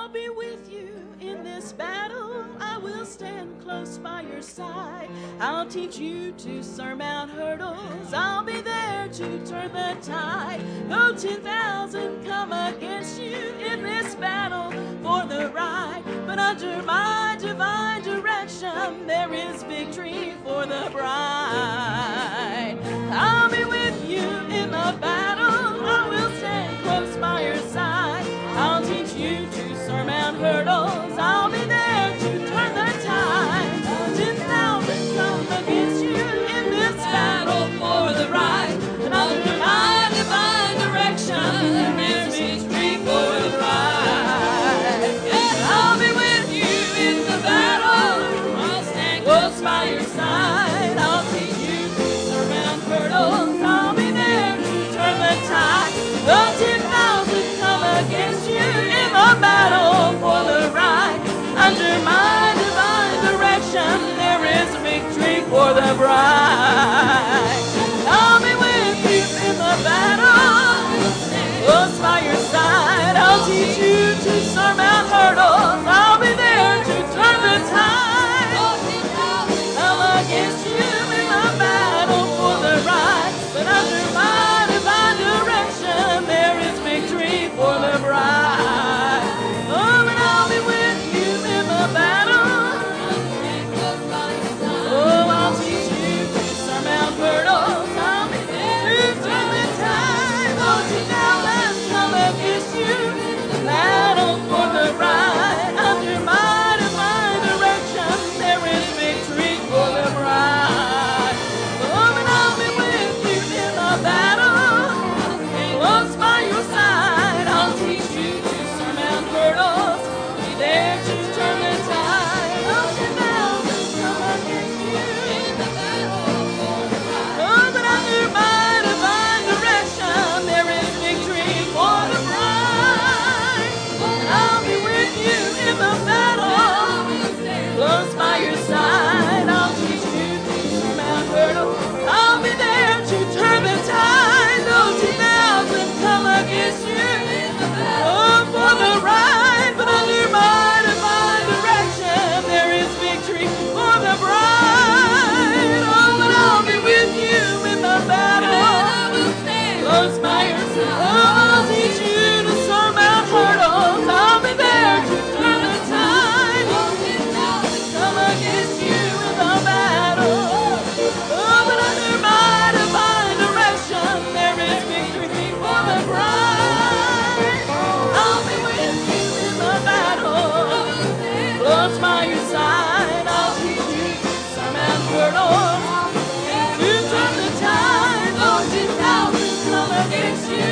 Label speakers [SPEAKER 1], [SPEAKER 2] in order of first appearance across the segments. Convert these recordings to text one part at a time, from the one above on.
[SPEAKER 1] I'll be with you in this battle. I will stand close by your side. I'll teach you to surmount hurdles. I'll be there to turn the tide. Though 10,000 come against you in this battle for the right, but under my divine direction there is victory for the bride. I'll be with you in the battle. I will stand close by your side. I'll teach you to surmount hurdles. I'll be there to turn the tide. 10,000 come against you in this battle for the right, and under my divine direction there is victory for the bride. I'll be with you in the battle. I'll stand close by your side. I'll teach you to surmount hurdles. I'll be there to turn the tide. Though 10,000 come against you in the battle for the right, under my divine direction there is victory for the bride. I'll be with you in the battle, close by your side. I'll teach you to surmount hurdles. I'll be there to turn the tide. I'm against you in the battle for the right, but under my divine direction there is victory for the bride. Oh, and I'll be with you in the battle. Oh, I'll teach you to surmount hurdles. I'll be there to turn the tide. Oh, 10,000 come against you in the battle for the right. Under my divine direction there is victory for the bride. Oh, and I'll be with you in the battle, close by your side. I'll teach you to surmount hurdles. Be there to turn the tide. Oh, 10,000 come against you in the battle for the right. Oh, but under my divine direction there is victory for the bride. And I'll be with you in the battle, close by your side. I'll teach you to surmount hurdles. I'll be there to turn the tide. Though 10,000 come against you in the battle for the right, but under my divine direction there is victory for the bride. Oh, and I'll be with you in the battle, close by your side. Oh, I'll teach you to surmount hurdles. I'll be there to turn the tide. Come against you in the battle. Oh, but under my divine direction there is victory for the bride. I'll be with you in the battle, close by your side. I'll teach you to surmount hurdles, to turn the tide. Though 10,000 come against you,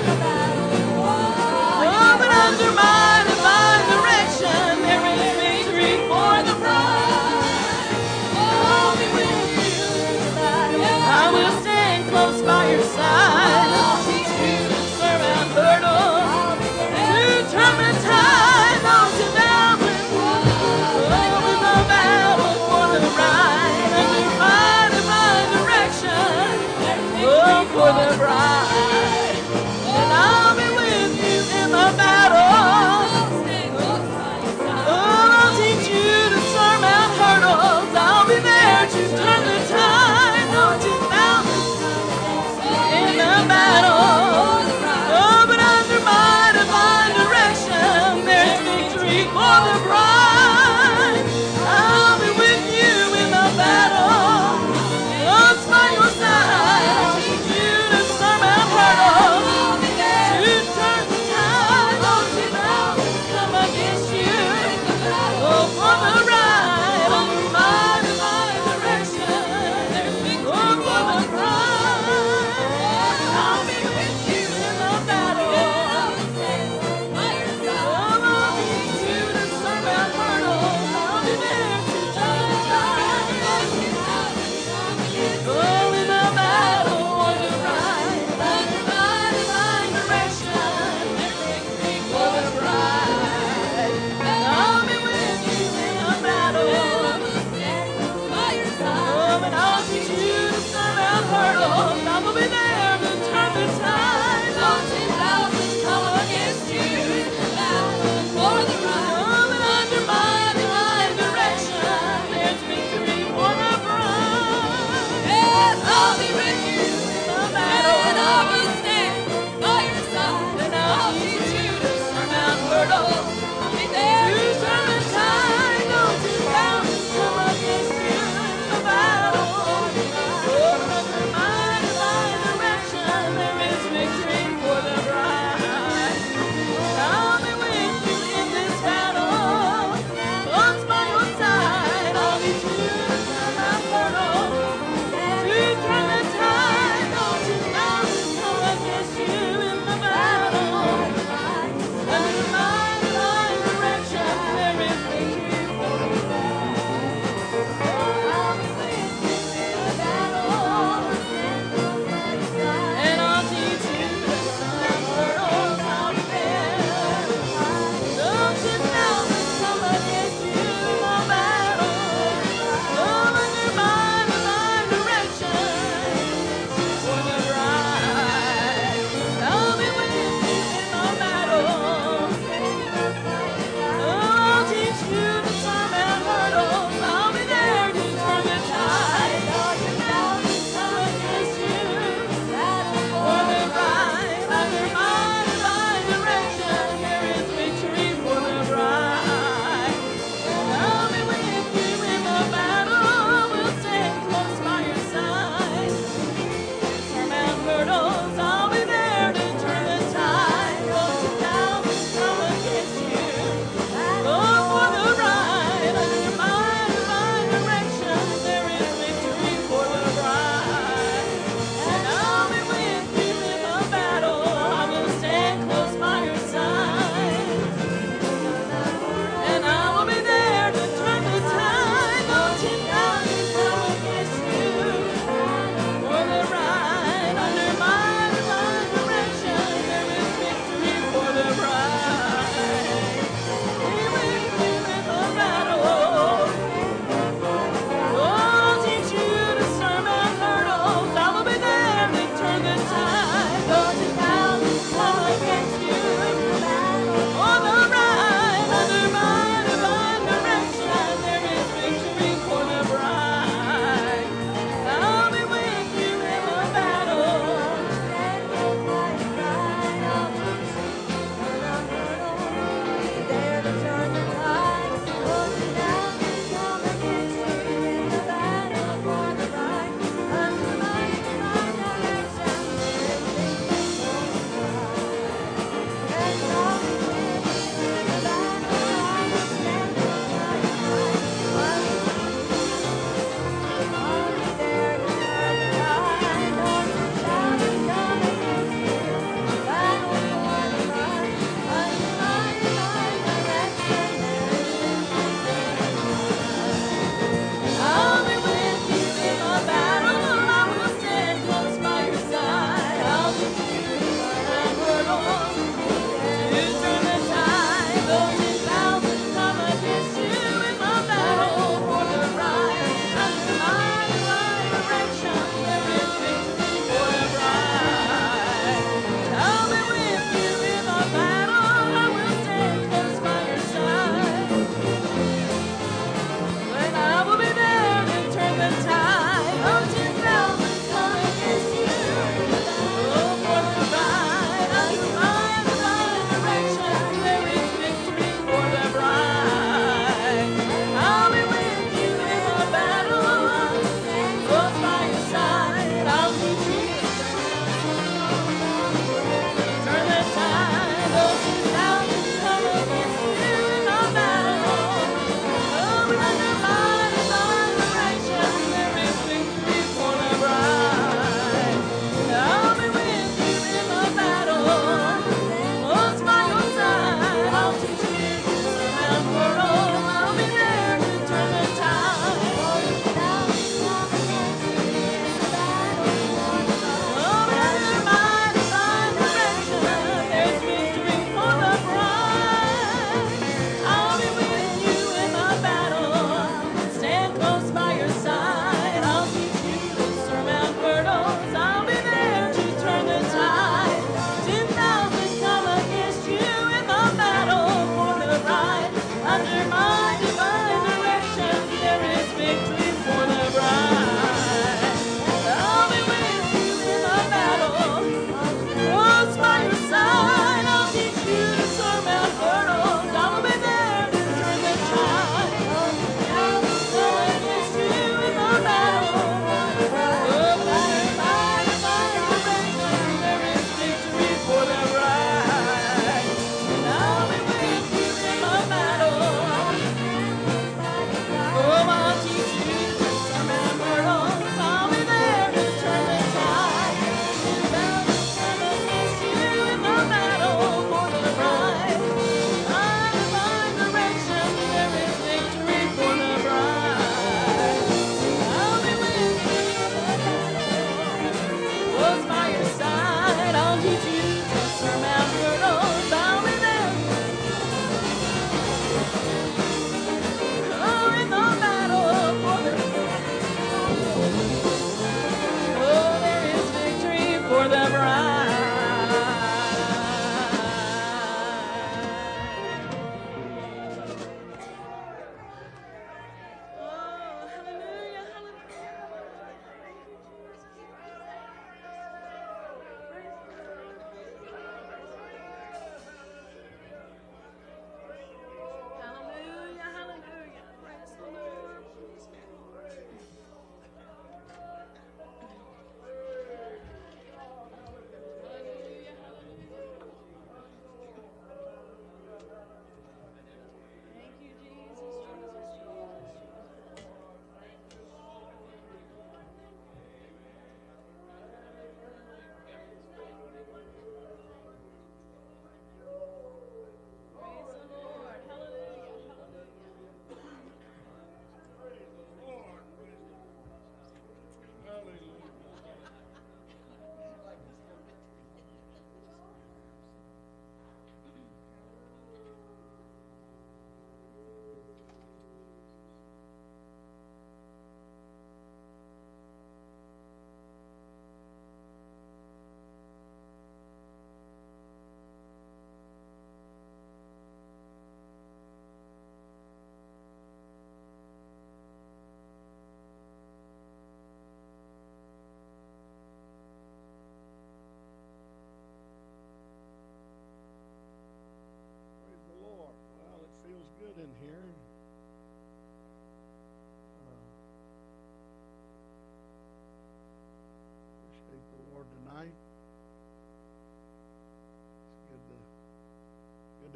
[SPEAKER 1] oh, but under my divine direction there is victory for the bride. I'll be with you in the battle. I will stand close by your side. I'll teach you to surmount hurdles, to turn the tide. Though 10,000 oh, in the battle for the right, under my divine direction, oh, for the bride. And I'll be with you in the battle. Oh, I'll teach you to surmount hurdles. I'll be there to turn the tide. Oh, 10,000 in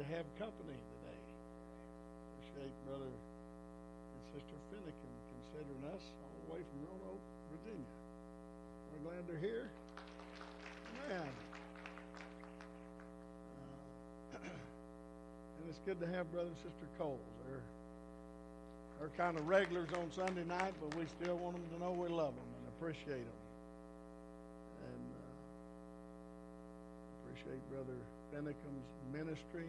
[SPEAKER 2] to have company today. Appreciate Brother and Sister Finicum considering us all the way from Roanoke, Virginia. We're glad they're here. Man. And it's good to have Brother and Sister Coles. They're kind of regulars on Sunday night, but we still want them to know we love them and appreciate them. And appreciate Brother Finicum's ministry.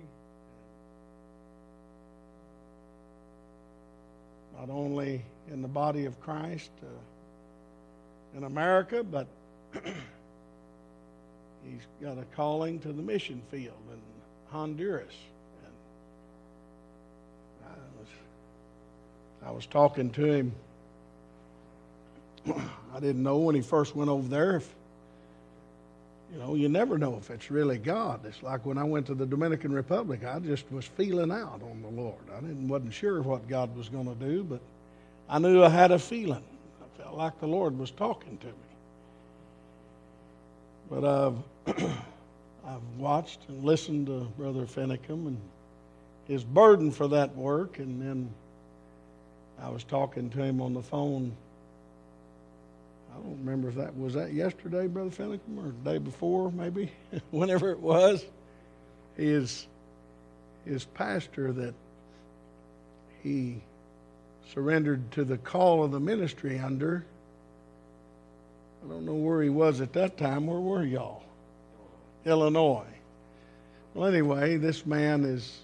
[SPEAKER 2] Not only in the body of Christ in America, but he's got a calling to the mission field in Honduras. And I was talking to him. I didn't know when he first went over there if, you never know if it's really God. It's like when I went to the Dominican Republic, I just was feeling out on the Lord. I wasn't sure what God was going to do, but I knew I had a feeling. I felt like the Lord was talking to me. But I've watched and listened to Brother Finicum and his burden for that work, and then I was talking to him on the phone. I don't remember if that was yesterday, Brother Finicum, or the day before, maybe, whenever it was. His pastor that he surrendered to the call of the ministry under. I don't know where he was at that time. Where were y'all? Illinois. Well, anyway, this man is,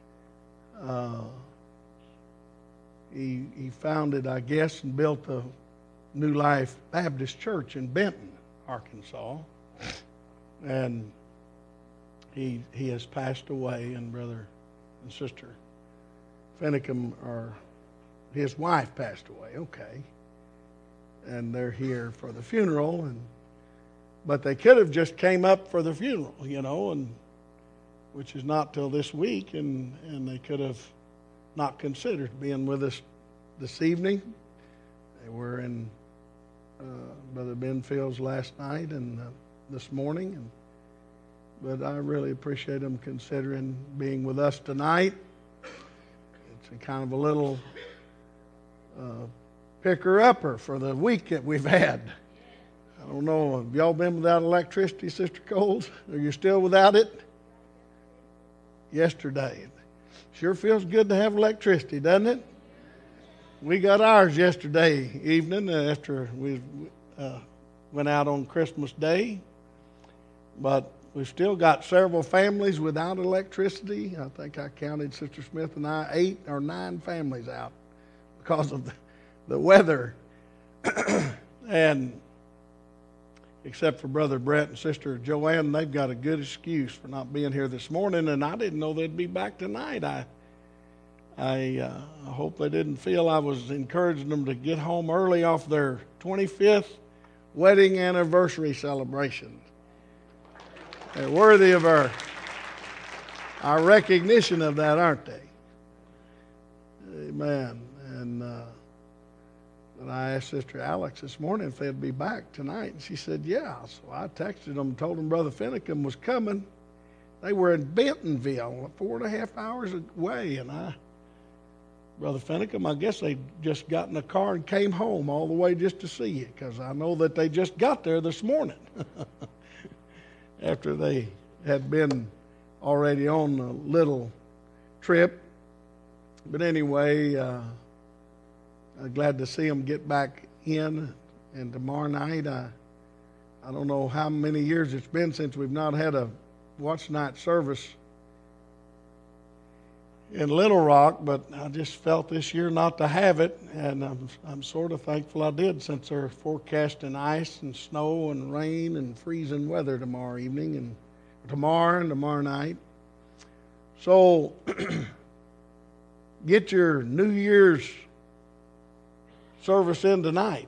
[SPEAKER 2] he founded, I guess, and built a New Life Baptist Church in Benton, Arkansas. And he has passed away, and Brother and Sister Finicum, his wife passed away, okay. And they're here for the funeral, but they could have just came up for the funeral, and which is not till this week, and they could have not considered being with us this evening. They were in Brother Benfield's last night and this morning, but I really appreciate them considering being with us tonight. It's a kind of a little picker-upper for the week that we've had. I don't know, have y'all been without electricity, Sister Coles? Are you still without it? Yesterday. Sure feels good to have electricity, doesn't it? We got ours yesterday evening after we went out on Christmas Day. But we've still got several families without electricity. I think I counted, Sister Smith and I, 8 or 9 families out because of the weather. And except for Brother Brett and Sister Joanne, they've got a good excuse for not being here this morning, and I didn't know they'd be back tonight. I hope they didn't feel I was encouraging them to get home early off their 25th wedding anniversary celebration. They're worthy of our recognition of that, aren't they? Amen. And I asked Sister Alex this morning if they'd be back tonight, and she said, yeah. So I texted them, told them Brother Finicum was coming. They were in Bentonville, 4.5 hours away, and Brother Finicum, I guess they just got in a car and came home all the way just to see you, because I know that they just got there this morning after they had been already on a little trip. But anyway, I'm glad to see them get back in. And tomorrow night, I don't know how many years it's been since we've not had a watch night service in Little Rock, but I just felt this year not to have it, and I'm sort of thankful I did, since they're forecasting ice and snow and rain and freezing weather tomorrow evening and tomorrow night. So get your New Year's service in tonight,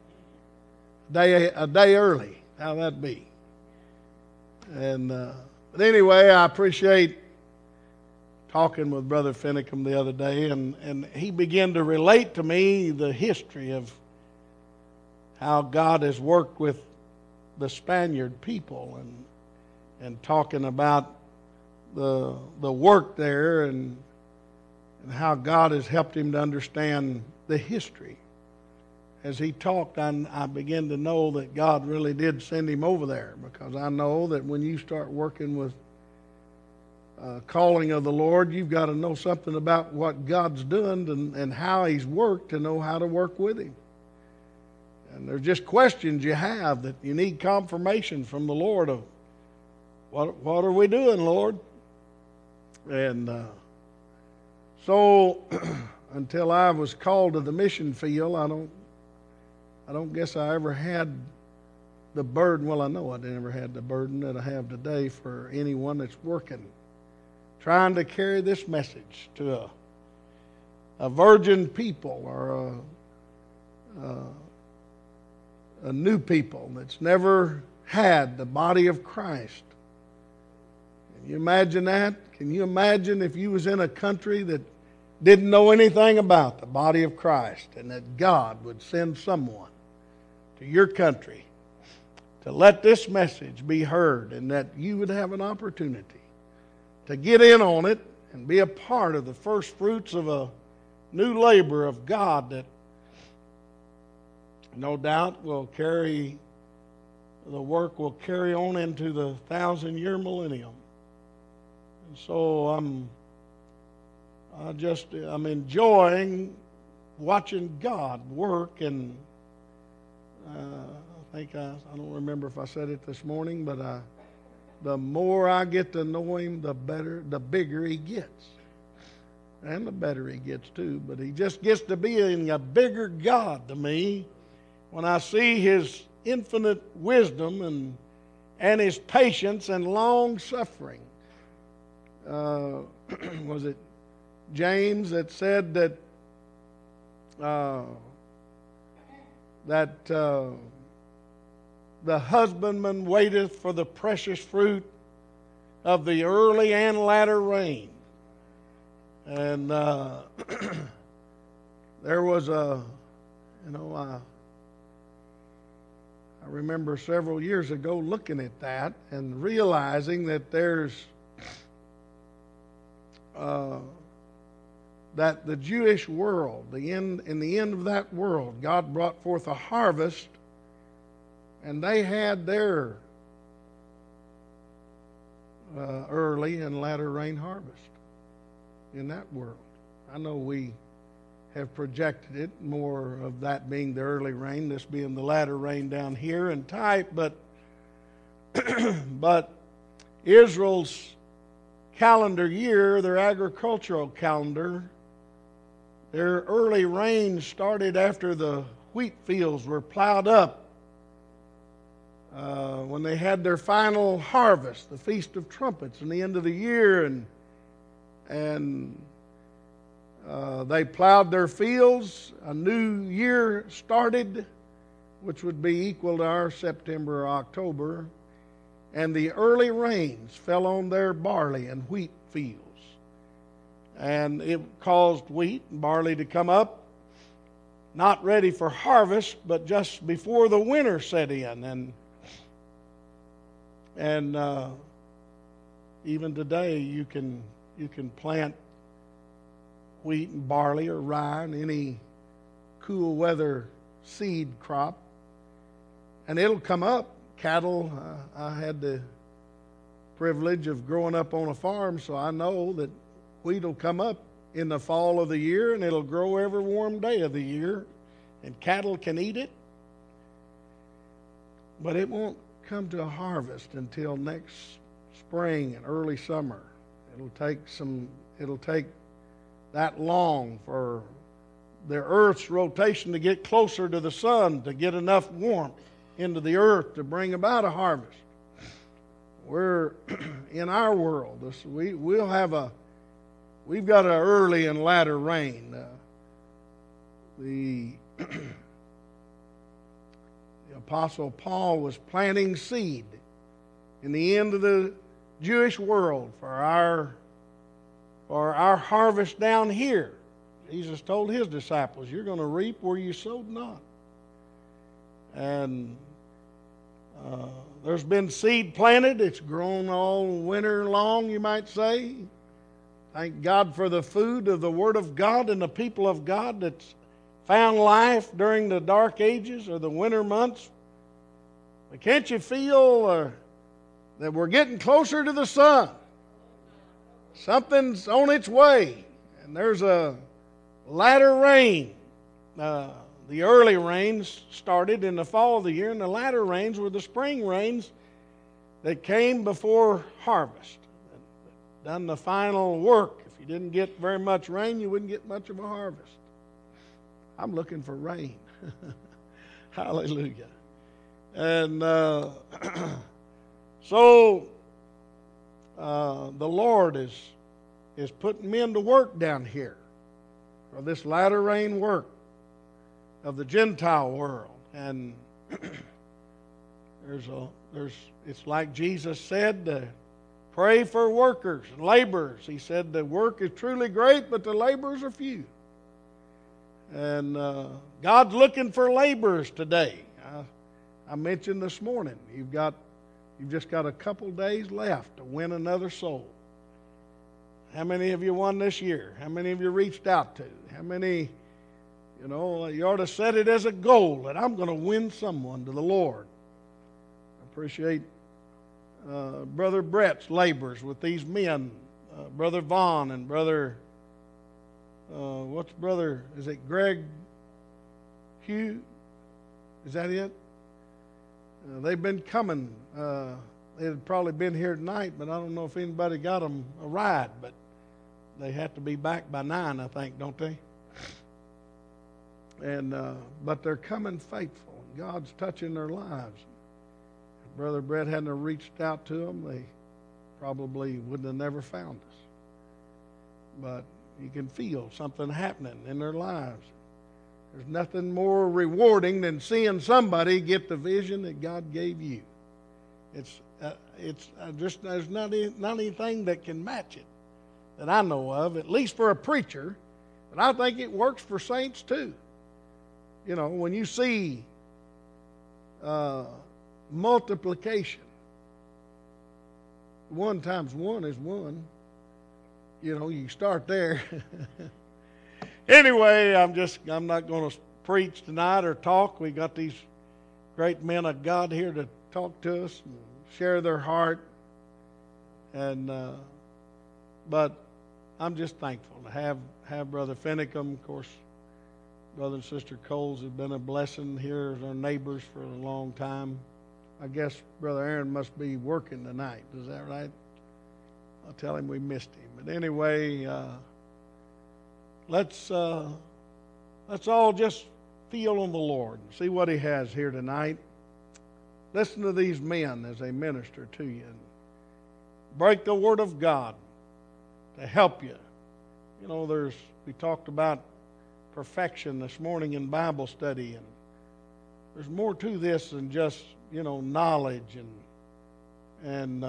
[SPEAKER 2] a day early. How'd that be? And but anyway, I appreciate talking with Brother Finicum the other day, and he began to relate to me the history of how God has worked with the Spaniard people, and talking about the work there and how God has helped him to understand the history. As he talked, I began to know that God really did send him over there, because I know that when you start working with calling of the Lord, you've got to know something about what God's done and how he's worked to know how to work with him. And there's just questions you have that you need confirmation from the Lord of, what are we doing, Lord? And so until I was called to the mission field, I don't guess I ever had the burden. Well, I know I never had the burden that I have today for anyone that's working, trying to carry this message to a virgin people or a new people that's never had the body of Christ. Can you imagine that? Can you imagine if you was in a country that didn't know anything about the body of Christ, and that God would send someone to your country to let this message be heard, and that you would have an opportunity to get in on it and be a part of the first fruits of a new labor of God that no doubt will carry, the work will carry on into the 1,000-year millennium. And so I'm enjoying watching God work, and I don't remember if I said it this morning, but the more I get to know him, the bigger he gets. And the better he gets too, but he just gets to be a bigger God to me when I see his infinite wisdom and his patience and long suffering. Was it James that said that the husbandman waiteth for the precious fruit of the early and latter rain? And there was I remember several years ago looking at that and realizing that there's that the Jewish world, in the end of that world, God brought forth a harvest, and they had their early and latter rain harvest in that world. I know we have projected it, more of that being the early rain, this being the latter rain down here in type, but Israel's calendar year, their agricultural calendar, their early rain started after the wheat fields were plowed up, when they had their final harvest, the Feast of Trumpets, in the end of the year, and they plowed their fields. A new year started, which would be equal to our September or October, and the early rains fell on their barley and wheat fields. And it caused wheat and barley to come up, not ready for harvest, but just before the winter set in. And even today you can plant wheat and barley or rye and any cool weather seed crop, and it'll come up. Cattle, I had the privilege of growing up on a farm, so I know that wheat will come up in the fall of the year, and it'll grow every warm day of the year, and cattle can eat it. But it won't come to a harvest until next spring and early summer. It'll take that long for the earth's rotation to get closer to the sun, to get enough warmth into the earth to bring about a harvest. We're in our world, we've got an early and latter rain. The Apostle Paul was planting seed in the end of the Jewish world for our harvest down here. Jesus told his disciples, you're going to reap where you sowed not. And There's been seed planted. It's grown all winter long, you might say. Thank God for the food of the Word of God and the people of God that's found life during the dark ages or the winter months. But can't you feel that we're getting closer to the sun? Something's on its way, and there's a latter rain. The early rains started in the fall of the year, and the latter rains were the spring rains that came before harvest. Done the final work. If you didn't get very much rain, you wouldn't get much of a harvest. I'm looking for rain. Hallelujah. And so the Lord is putting men to work down here for this latter rain work of the Gentile world. And it's like Jesus said, pray for workers and laborers. He said the work is truly great, but the laborers are few. And God's looking for laborers today. I mentioned this morning, you've just got a couple days left to win another soul. How many of you won this year? How many of you reached out to? How many, you ought to set it as a goal that I'm going to win someone to the Lord. I appreciate Brother Brett's labors with these men, Brother Vaughn and Brother, is it Greg Hugh? Is that it? They've been coming. They had probably been here tonight, but I don't know if anybody got them a ride. But they have to be back by 9, I think, don't they? And but they're coming faithful. God's touching their lives. If Brother Brett hadn't reached out to them, they probably wouldn't have never found us. But you can feel something happening in their lives. There's nothing more rewarding than seeing somebody get the vision that God gave you. There's not anything that can match it that I know of, at least for a preacher. But I think it works for saints too. When you see multiplication, 1 times 1 is 1. You start there. Anyway, I'm not going to preach tonight or talk. We got these great men of God here to talk to us and share their heart. And but I'm just thankful to have Brother Finicum. Of course, Brother and Sister Coles have been a blessing here as our neighbors for a long time. I guess Brother Aaron must be working tonight. Is that right? I'll tell him we missed him. But anyway, let's all just feel on the Lord and see what He has here tonight. Listen to these men as they minister to you. And break the Word of God to help you. We talked about perfection this morning in Bible study, and there's more to this than just knowledge and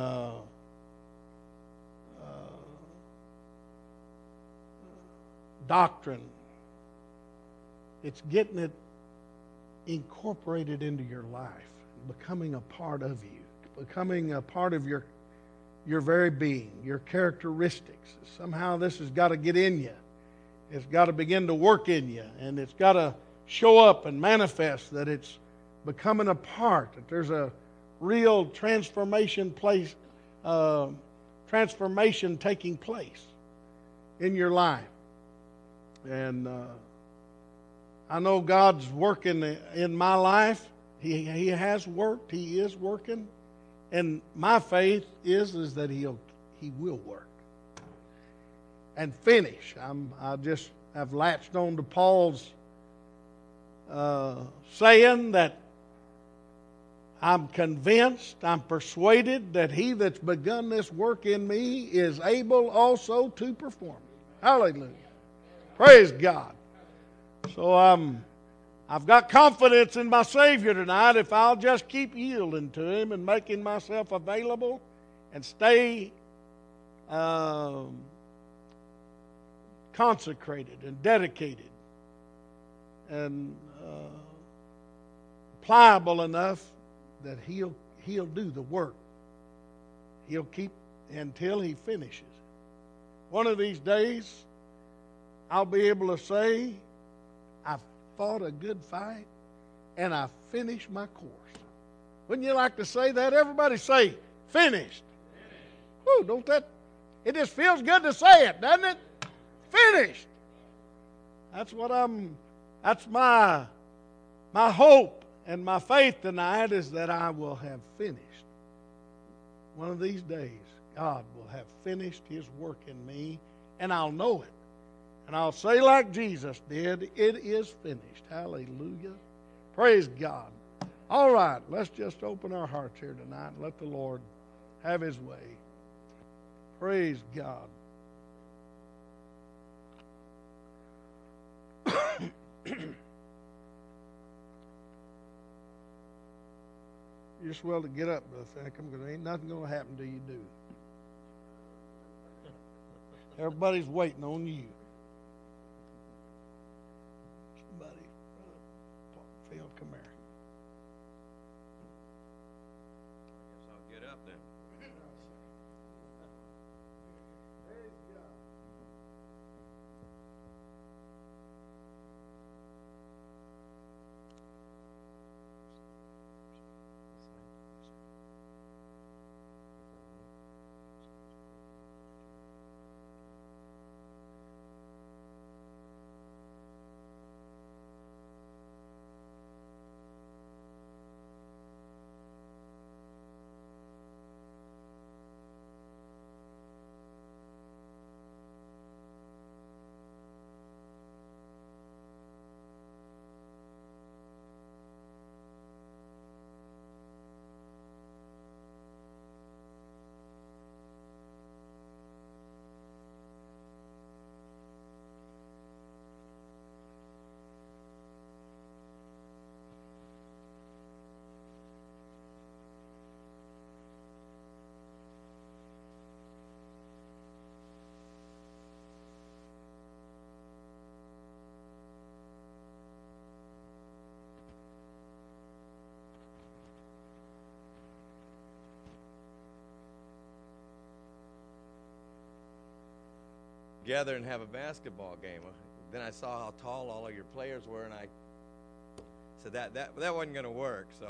[SPEAKER 2] doctrine. It's getting it incorporated into your life, becoming a part of you, becoming a part of your very being, your characteristics. Somehow this has got to get in you. It's got to begin to work in you, and it's got to show up and manifest that it's becoming a part, that there's a real transformation taking place in your life. And I know God's working in my life. He has worked. He is working. And my faith is that He will work and finish. I've latched on to Paul's saying that I'm convinced, I'm persuaded that He that's begun this work in me is able also to perform it. Hallelujah. Praise God. So I've got confidence in my Savior tonight if I'll just keep yielding to Him and making myself available and stay consecrated and dedicated and pliable enough that He'll do the work. He'll keep until He finishes. One of these days, I'll be able to say, I fought a good fight and I finished my course. Wouldn't you like to say that? Everybody say, finished. Whew, don't that, it just feels good to say it, doesn't it? Finished. That's my hope and my faith tonight is that I will have finished. One of these days, God will have finished His work in me, and I'll know it. And I'll say like Jesus did, it is finished. Hallelujah. Praise God. All right, let's just open our hearts here tonight and let the Lord have His way. Praise God. You're swell to get up, Brother Thackum, because there ain't nothing going to happen till you do. Everybody's waiting on you. Somebody, Brother Phil, come here.
[SPEAKER 3] I guess I'll get up then.
[SPEAKER 2] Praise God.
[SPEAKER 3] Gather and have a basketball game. Then I saw how tall all of your players were, and I said that wasn't going to work. So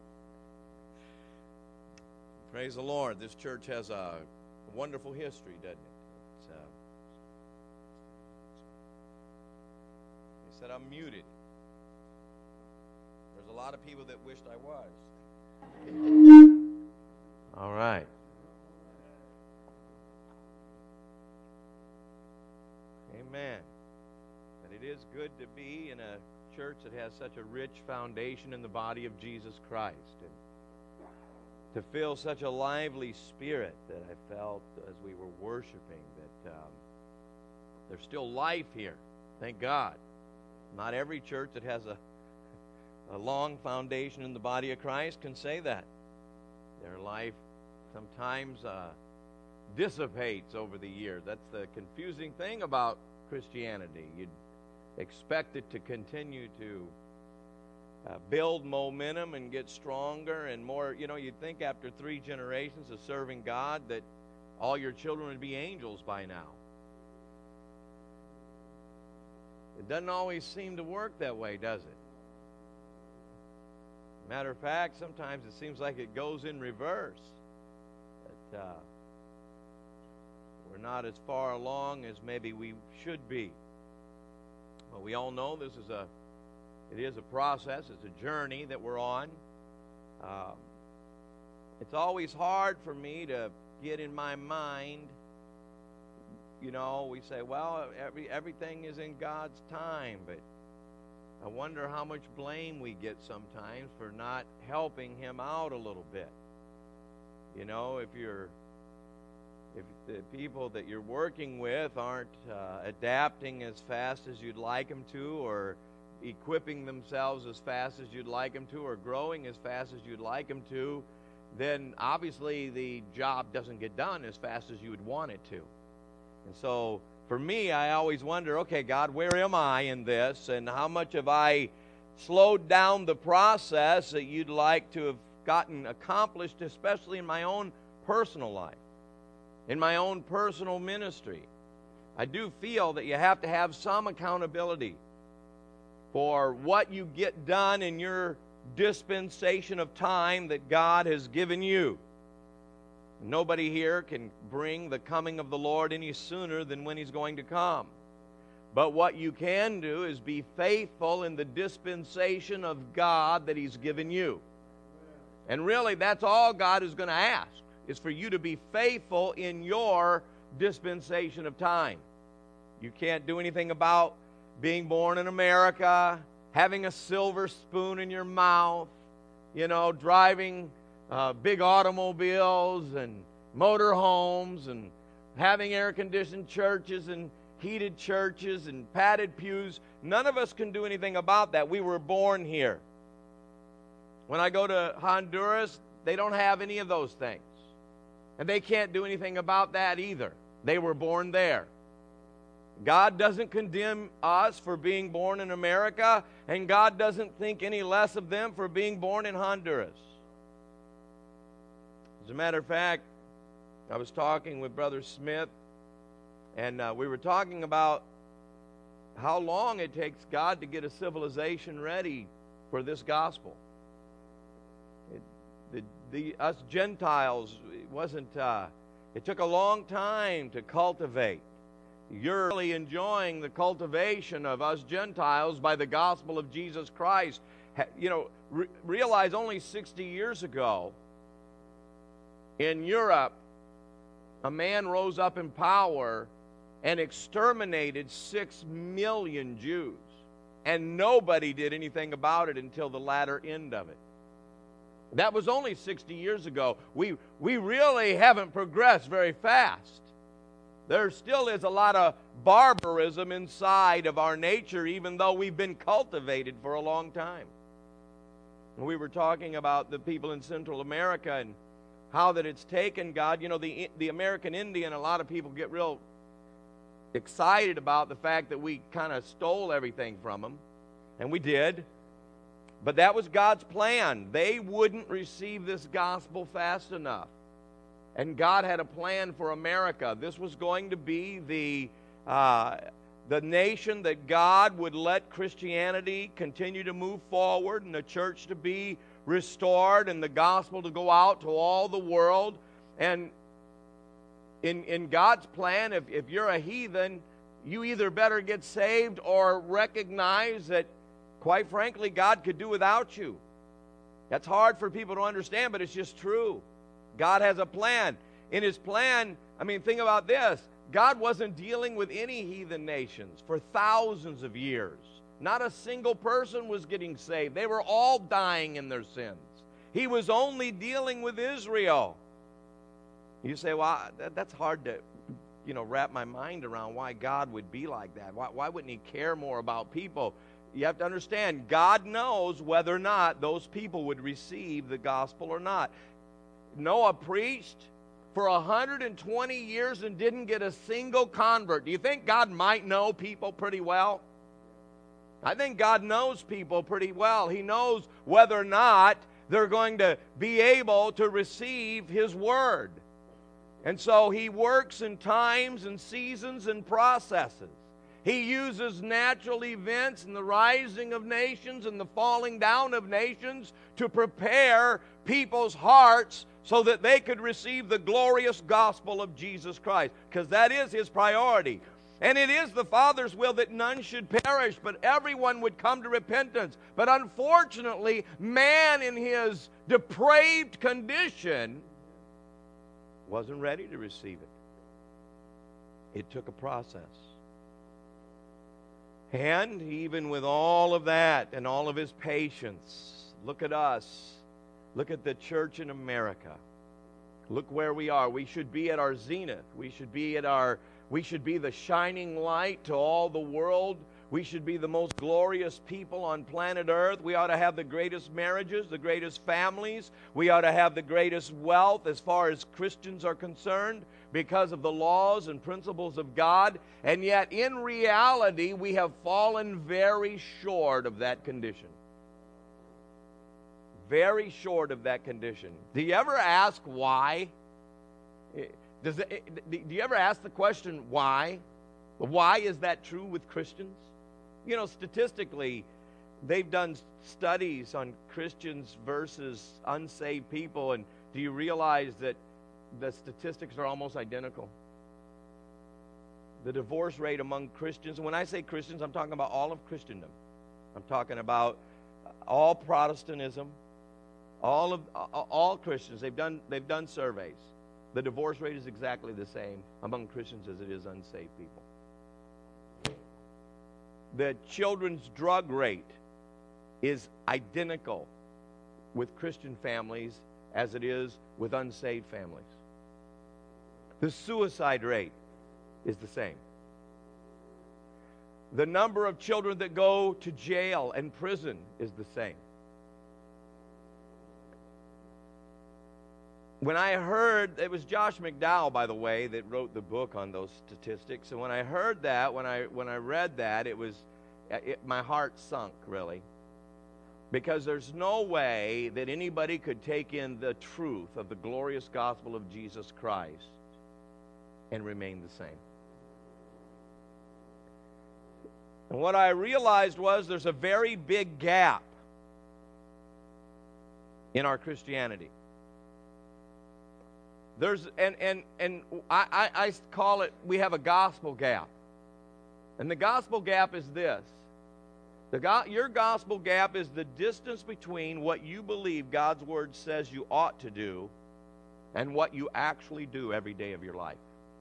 [SPEAKER 3] praise the Lord. This church has a wonderful history, doesn't it? They said I'm muted. There's a lot of people that wished I was. All right. Amen. But it is good to be in a church that has such a rich foundation in the body of Jesus Christ, and to feel such a lively spirit that I felt as we were worshiping, that there's still life here. Thank God. Not every church that has a long foundation in the body of Christ can say that. Their life sometimes dissipates over the years. That's the confusing thing about Christianity. You'd expect it to continue to build momentum and get stronger and more. You know, you'd think after 3 generations of serving God that all your children would be angels by now. It doesn't always seem to work that way, does it? Matter of fact, sometimes it seems like it goes in reverse. That we're not as far along as maybe we should be. Well, we all know it is a process, it's a journey that we're on. It's always hard for me to get in my mind, you know, we say, well, everything is in God's time, but I wonder how much blame we get sometimes for not helping Him out a little bit. You know, if the people that you're working with aren't adapting as fast as you'd like them to, or equipping themselves as fast as you'd like them to, or growing as fast as you'd like them to, then obviously the job doesn't get done as fast as you would want it to. And so for me, I always wonder, okay, God, where am I in this? And how much have I slowed down the process that you'd like to have gotten accomplished, especially in my own personal life, in my own personal ministry. I do feel that you have to have some accountability for what you get done in your dispensation of time that God has given you. Nobody here can bring the coming of the Lord any sooner than when He's going to come. But what you can do is be faithful in the dispensation of God that He's given you. And really, that's all God is going to ask, is for you to be faithful in your dispensation of time. You can't do anything about being born in America, having a silver spoon in your mouth, driving big automobiles and motor homes and having air-conditioned churches and heated churches and padded pews. None of us can do anything about that. We were born here. When I go to Honduras, they don't have any of those things. And they can't do anything about that either. They were born there. God doesn't condemn us for being born in America, and God doesn't think any less of them for being born in Honduras. As a matter of fact, I was talking with Brother Smith, and we were talking about how long it takes God to get a civilization ready for this gospel. Us Gentiles, it took a long time to cultivate. You're really enjoying the cultivation of us Gentiles by the gospel of Jesus Christ. Realize only 60 years ago, in Europe, a man rose up in power and exterminated 6 million Jews. And nobody did anything about it until the latter end of it. That was only 60 years ago. We really haven't progressed very fast. There still is a lot of barbarism inside of our nature, even though we've been cultivated for a long time. We were talking about the people in Central America and how that it's taken God. The American Indian, a lot of people get real excited about the fact that we kind of stole everything from them, and we did. But that was God's plan. They wouldn't receive this gospel fast enough. And God had a plan for America. This was going to be the nation that God would let Christianity continue to move forward and the church to be restored and the gospel to go out to all the world. And in God's plan, if you're a heathen, you either better get saved or recognize that, quite frankly, God could do without you. That's hard for people to understand, but it's just true. God has a plan. In His plan, think about this. God wasn't dealing with any heathen nations for thousands of years. Not a single person was getting saved. They were all dying in their sins. He was only dealing with Israel. You say, well, that's hard to wrap my mind around why God would be like that. Why wouldn't He care more about people? You have to understand, God knows whether or not those people would receive the gospel or not. Noah preached for 120 years and didn't get a single convert. Do you think God might know people pretty well? I think God knows people pretty well. He knows whether or not they're going to be able to receive His word. And so He works in times and seasons and processes. He uses natural events and the rising of nations and the falling down of nations to prepare people's hearts so that they could receive the glorious gospel of Jesus Christ, because that is His priority. And it is the Father's will that none should perish, but everyone would come to repentance. But unfortunately, man in his depraved condition wasn't ready to receive it. It took a process. And even with all of that and all of His patience, look at us. Look at the church in America. Look where we are. We should be at our zenith. We should be the shining light to all the world. We should be the most glorious people on planet Earth. We ought to have the greatest marriages, the greatest families. We ought to have the greatest wealth as far as Christians are concerned because of the laws and principles of God. And yet, in reality, we have fallen very short of that condition. very short of that condition. Do you ever ask why? Do you ever ask the question why? Why is that true with Christians? You know, statistically, they've done studies on Christians versus unsaved people, and do you realize that the statistics are almost identical? The divorce rate among Christians, and when I say Christians, I'm talking about all of Christendom. I'm talking about all Protestantism, all Christians. They've done surveys. The divorce rate is exactly the same among Christians as it is unsaved people. The children's drug rate is identical with Christian families as it is with unsaved families. The suicide rate is the same. The number of children that go to jail and prison is the same. When I heard, it was Josh McDowell, by the way, that wrote the book on those statistics. And when I heard that, when I read that, my heart sunk, really. Because there's no way that anybody could take in the truth of the glorious gospel of Jesus Christ and remain the same. And what I realized was there's a very big gap in our Christianity. I call it, we have a gospel gap. And the gospel gap is this. Your gospel gap is the distance between what you believe God's word says you ought to do and what you actually do every day of your life.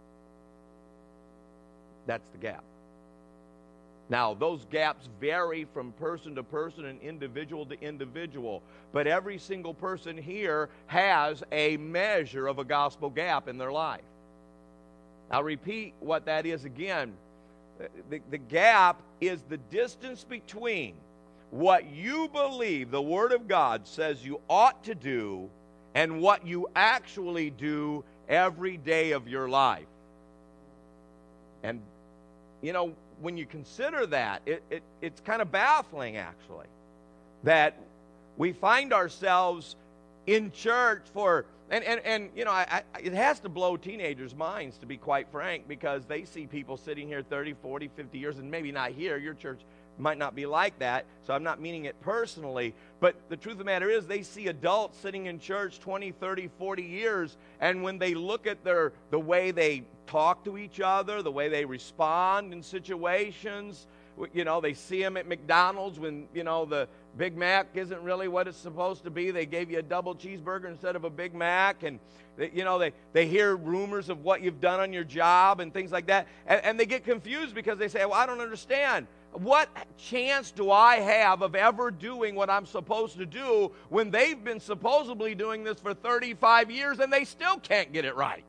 [SPEAKER 3] That's the gap. Now, those gaps vary from person to person and individual to individual, but every single person here has a measure of a gospel gap in their life. I'll repeat what that is again. The gap is the distance between what you believe the Word of God says you ought to do and what you actually do every day of your life. And, you know, when you consider that, it's kind of baffling, actually, that we find ourselves in church for, and you know, it has to blow teenagers' minds, to be quite frank, because they see people sitting here 30, 40, 50 years, and maybe not here. Your church might not be like that, so I'm not meaning it personally, but the truth of the matter is they see adults sitting in church 20, 30, 40 years, and when they look at the way they talk to each other, the way they respond in situations, you know, they see them at McDonald's when, you know, the Big Mac isn't really what it's supposed to be. They gave you a double cheeseburger instead of a Big Mac, and they hear rumors of what you've done on your job and things like that, and they get confused because they say, well, I don't understand. What chance do I have of ever doing what I'm supposed to do when they've been supposedly doing this for 35 years and they still can't get it right?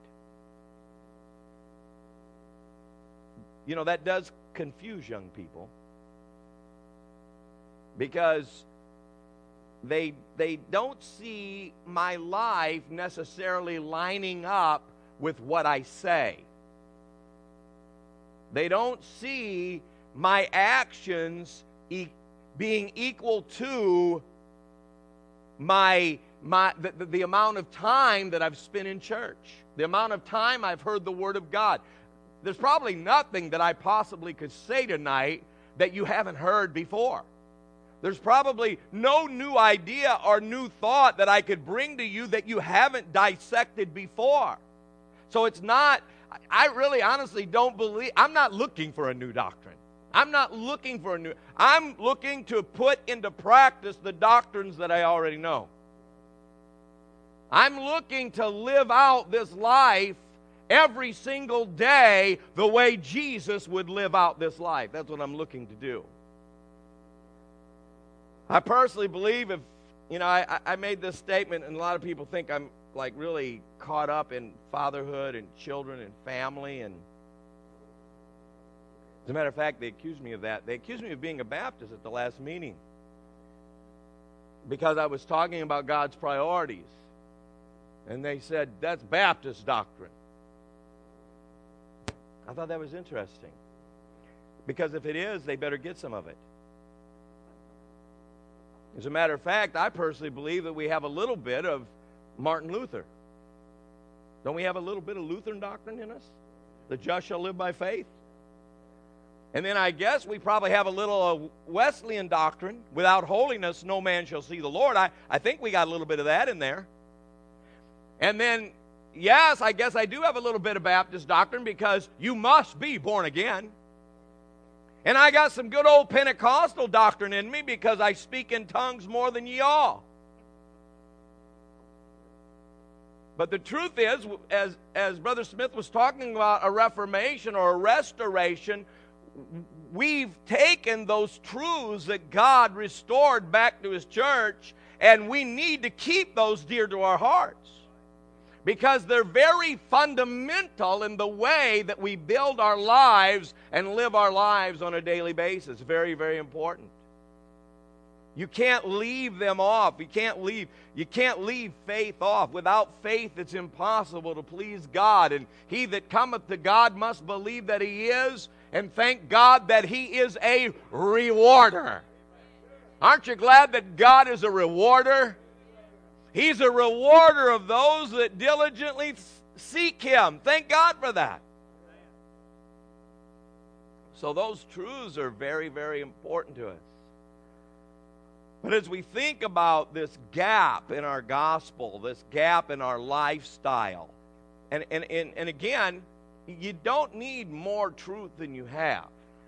[SPEAKER 3] You know, that does confuse young people because they don't see my life necessarily lining up with what I say. They don't see my actions being equal to the amount of time that I've spent in church, the amount of time I've heard the Word of God. There's probably nothing that I possibly could say tonight that you haven't heard before. There's probably no new idea or new thought that I could bring to you that you haven't dissected before. So it's not, I really honestly don't believe, I'm not looking for a new doctrine. I'm looking to put into practice the doctrines that I already know. I'm looking to live out this life every single day the way Jesus would live out this life. That's what I'm looking to do. I personally believe if, you know, I made this statement and a lot of people think I'm like really caught up in fatherhood and children and family, and as a matter of fact, they accused me of that. They accused me of being a Baptist at the last meeting because I was talking about God's priorities. And they said, that's Baptist doctrine. I thought that was interesting. Because if it is, they better get some of it. As a matter of fact, I personally believe that we have a little bit of Martin Luther. Don't we have a little bit of Lutheran doctrine in us? The just shall live by faith. And then I guess we probably have a little of Wesleyan doctrine. Without holiness, no man shall see the Lord. I think we got a little bit of that in there. And then, yes, I guess I do have a little bit of Baptist doctrine because you must be born again. And I got some good old Pentecostal doctrine in me because I speak in tongues more than ye all. But the truth is, as Brother Smith was talking about a reformation or a restoration, we've taken those truths that God restored back to His church, and we need to keep those dear to our hearts because they're very fundamental in the way that we build our lives and live our lives on a daily basis. Very, very important. You can't leave them off. You can't leave faith off. Without faith, it's impossible to please God. And he that cometh to God must believe that He is, and thank God that He is a rewarder. Aren't you glad that God is a rewarder? He's a rewarder of those that diligently seek Him. Thank God for that. So those truths are very, very important to us. But as we think about this gap in our gospel, this gap in our lifestyle, and again, you don't need more truth than you have.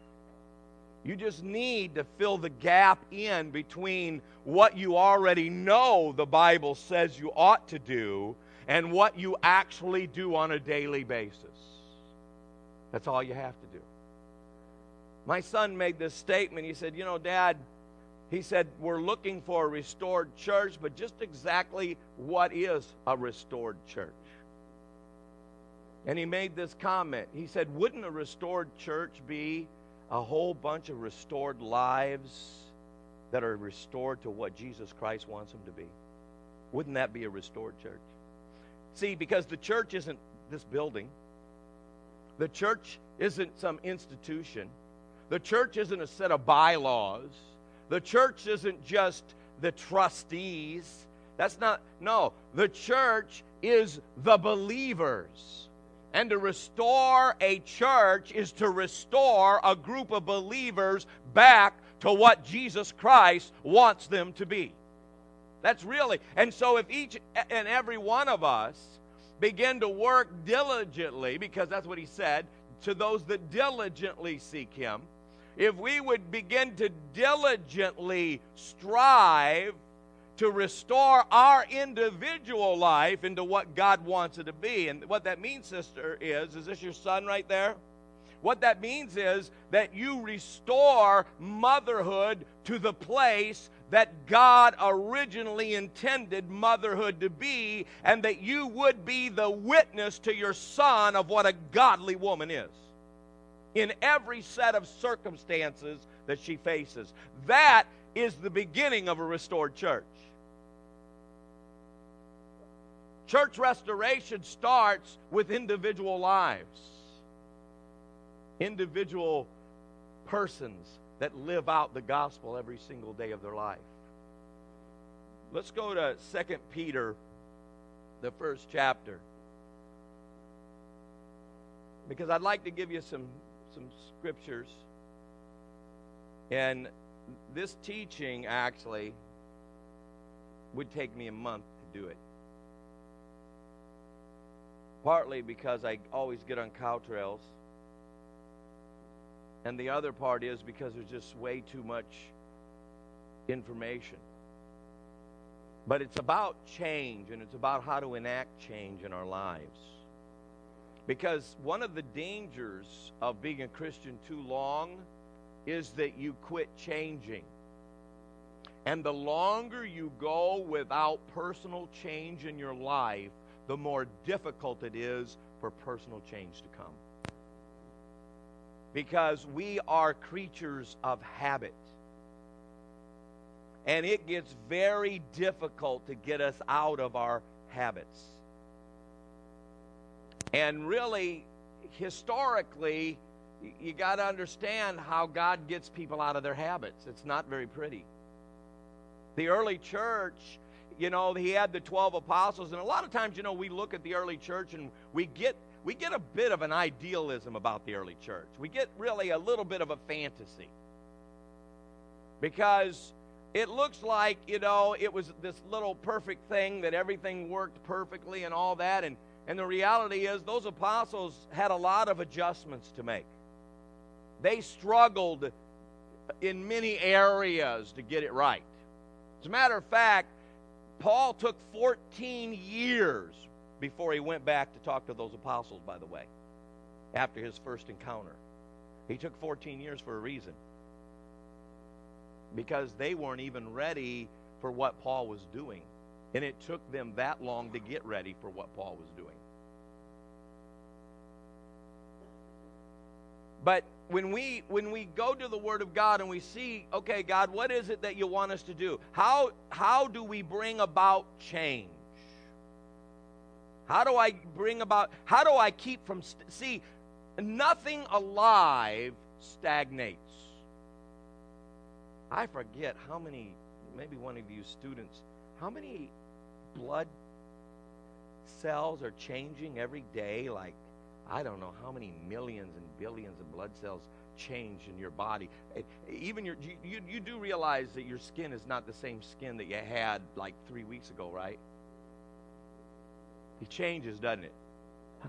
[SPEAKER 3] You just need to fill the gap in between what you already know the Bible says you ought to do and what you actually do on a daily basis. That's all you have to do. My son made this statement. He said, Dad, he said, we're looking for a restored church, but just exactly what is a restored church? And he made this comment. He said, wouldn't a restored church be a whole bunch of restored lives that are restored to what Jesus Christ wants them to be? Wouldn't that be a restored church? See, because the church isn't this building. The church isn't some institution. The church isn't a set of bylaws. The church isn't just the trustees. No. The church is the believers. And to restore a church is to restore a group of believers back to what Jesus Christ wants them to be. That's really, and so if each and every one of us begin to work diligently, because that's what He said, to those that diligently seek Him, if we would begin to diligently strive to restore our individual life into what God wants it to be. And what that means, sister, is this your son right there? What that means is that you restore motherhood to the place that God originally intended motherhood to be, and that you would be the witness to your son of what a godly woman is in every set of circumstances that she faces. That is the beginning of a restored church. Church restoration starts with individual lives, individual persons that live out the gospel every single day of their life. Let's go to 2 Peter, the first chapter, because I'd like to give you some scriptures. And this teaching actually would take me a month to do it. Partly because I always get on cow trails. And the other part is because there's just way too much information. But it's about change, and it's about how to enact change in our lives. Because one of the dangers of being a Christian too long is that you quit changing. And the longer you go without personal change in your life, the more difficult it is for personal change to come. Because we are creatures of habit. And it gets very difficult to get us out of our habits. And really, historically, you got to understand how God gets people out of their habits. It's not very pretty. The early church, he had the 12 apostles, and a lot of times, we look at the early church and we get a bit of an idealism about the early church. We get really a little bit of a fantasy. Because it looks like, it was this little perfect thing that everything worked perfectly and all that, and the reality is those apostles had a lot of adjustments to make. They struggled in many areas to get it right. As a matter of fact, Paul took 14 years before he went back to talk to those apostles, by the way, after his first encounter. He took 14 years for a reason. Because they weren't even ready for what Paul was doing. And it took them that long to get ready for what Paul was doing. But when we go to the Word of God and we see, okay, God, what is it that you want us to do? How do we bring about change? How do I keep from, see, nothing alive stagnates. I forget how many, maybe one of you students, how many blood cells are changing every day? Like, I don't know how many millions and billions of blood cells change in your body. Even you do realize that your skin is not the same skin that you had like 3 weeks ago, right? It changes, doesn't it? Huh?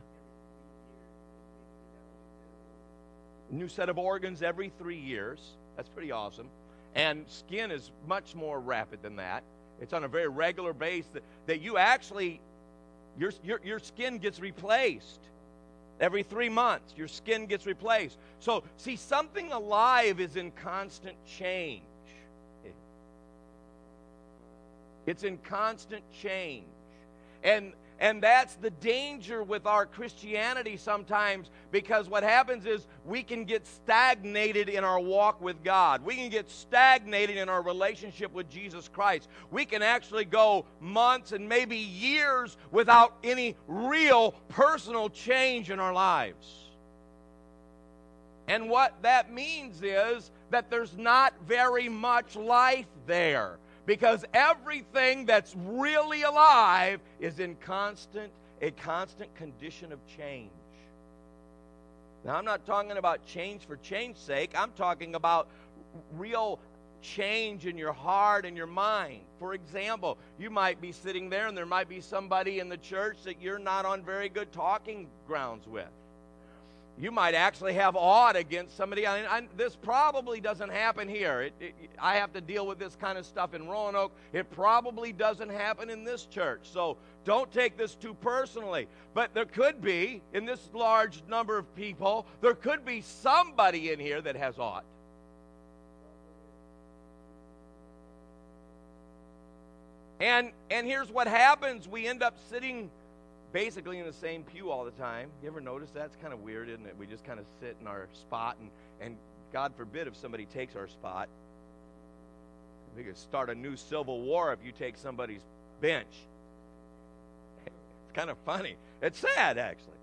[SPEAKER 3] New set of organs every 3 years. That's pretty awesome. And skin is much more rapid than that. It's on a very regular basis that you actually, your skin gets replaced. Every 3 months, your skin gets replaced. So, see, something alive is in constant change. It's in constant change. And that's the danger with our Christianity sometimes, because what happens is we can get stagnated in our walk with God. We can get stagnated in our relationship with Jesus Christ. We can actually go months and maybe years without any real personal change in our lives. And what that means is that there's not very much life there. Because everything that's really alive is in a constant condition of change. Now, I'm not talking about change for change's sake. I'm talking about real change in your heart and your mind. For example, you might be sitting there and there might be somebody in the church that you're not on very good talking grounds with. You might actually have aught against somebody. This probably doesn't happen here. I have to deal with this kind of stuff in Roanoke. It probably doesn't happen in this church. So don't take this too personally. But there could be, in this large number of people, there could be somebody in here that has aught. And here's what happens. We end up sitting basically in the same pew all the time. You ever notice that? It's kind of weird, isn't it? We just kind of sit in our spot, and God forbid if somebody takes our spot. We could start a new civil war if you take somebody's bench. It's kind of funny. It's sad, actually.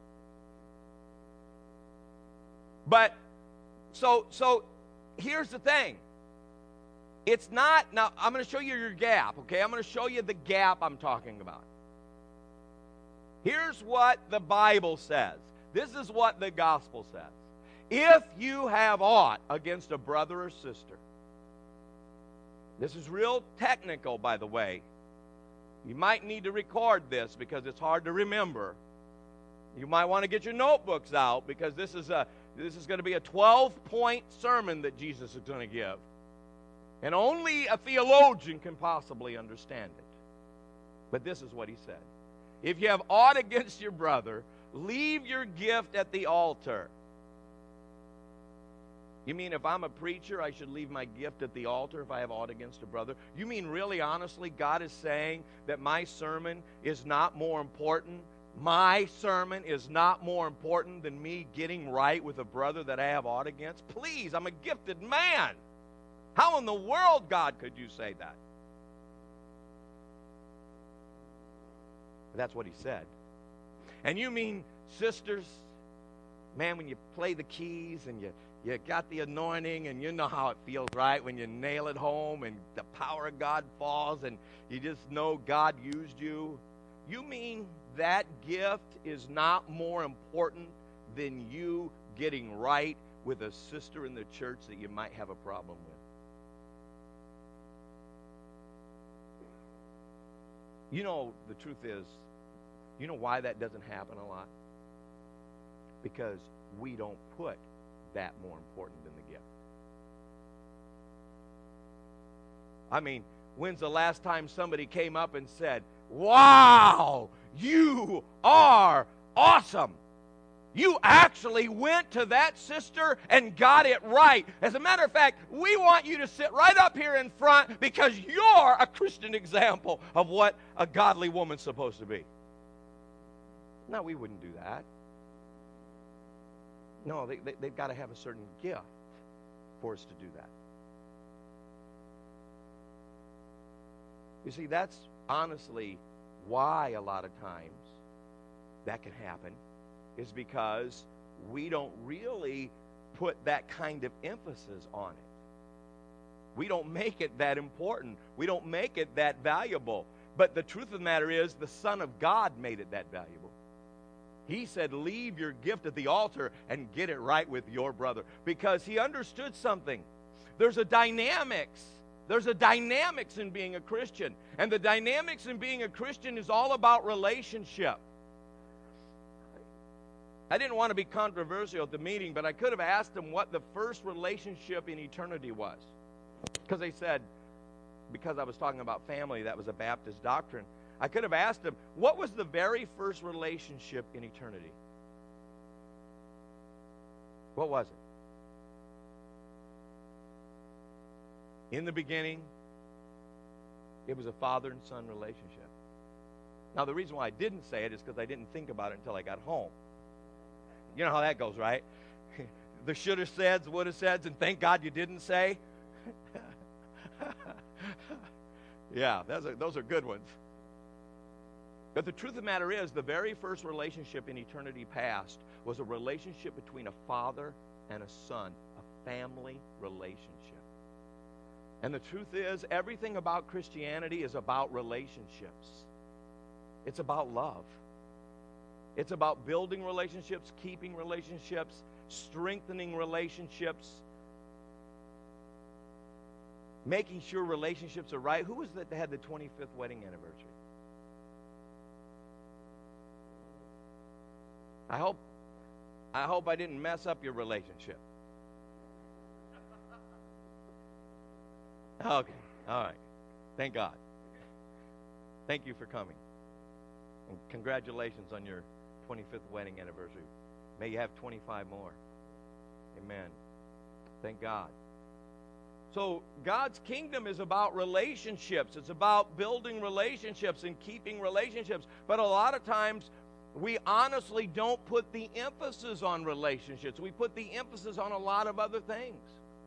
[SPEAKER 3] But, so here's the thing. It's not, now I'm going to show you your gap, okay? I'm going to show you the gap I'm talking about. Here's what the Bible says. This is what the gospel says. If you have aught against a brother or sister, this is real technical, by the way. You might need to record this because it's hard to remember. You might want to get your notebooks out because this is going to be a 12-point sermon that Jesus is going to give. And only a theologian can possibly understand it. But this is what he said. If you have aught against your brother, leave your gift at the altar. You mean if I'm a preacher, I should leave my gift at the altar if I have aught against a brother? You mean really honestly, God is saying that my sermon is not more important? My sermon is not more important than me getting right with a brother that I have aught against? Please, I'm a gifted man. How in the world, God, could you say that? That's what he said. And you mean, sisters, man, when you play the keys and You got the anointing, and you know how it feels, right? When you nail it home and the power of God falls and you just know God used you. You mean that gift is not more important than you getting right with a sister in the church that you might have a problem with? You know, the truth is, you know why that doesn't happen a lot? Because we don't put that more important than the gift. I mean, when's the last time somebody came up and said, "Wow, you are awesome. You actually went to that sister and got it right. As a matter of fact, we want you to sit right up here in front because you're a Christian example of what a godly woman's supposed to be." No, we wouldn't do that. No, they've got to have a certain gift for us to do that. You see, that's honestly why a lot of times that can happen, is because we don't really put that kind of emphasis on it. We don't make it that important. We don't make it that valuable. But the truth of the matter is, the Son of God made it that valuable. He said, leave your gift at the altar and get it right with your brother. Because he understood something. There's a dynamics. There's a dynamics in being a Christian. And the dynamics in being a Christian is all about relationship. I didn't want to be controversial at the meeting, but I could have asked them what the first relationship in eternity was. Because they said, because I was talking about family, that was a Baptist doctrine. I could have asked them, what was the very first relationship in eternity? What was it? In the beginning, it was a father and son relationship. Now, the reason why I didn't say it is because I didn't think about it until I got home. You know how that goes, right? The should have said, would have said, and thank God you didn't say. Yeah, those are good ones. But the truth of the matter is, the very first relationship in eternity past was a relationship between a father and a son, a family relationship. And the truth is, everything about Christianity is about relationships. It's about love. It's about building relationships, keeping relationships, strengthening relationships, making sure relationships are right. Who was that had the 25th wedding anniversary? I hope I didn't mess up your relationship. Okay, all right. Thank God. Thank you for coming. And congratulations on your 25th wedding anniversary. May you have 25 more. Amen. Thank God. So God's kingdom is about relationships. It's about building relationships and keeping relationships. But a lot of times, we honestly don't put the emphasis on relationships. We put the emphasis on a lot of other things.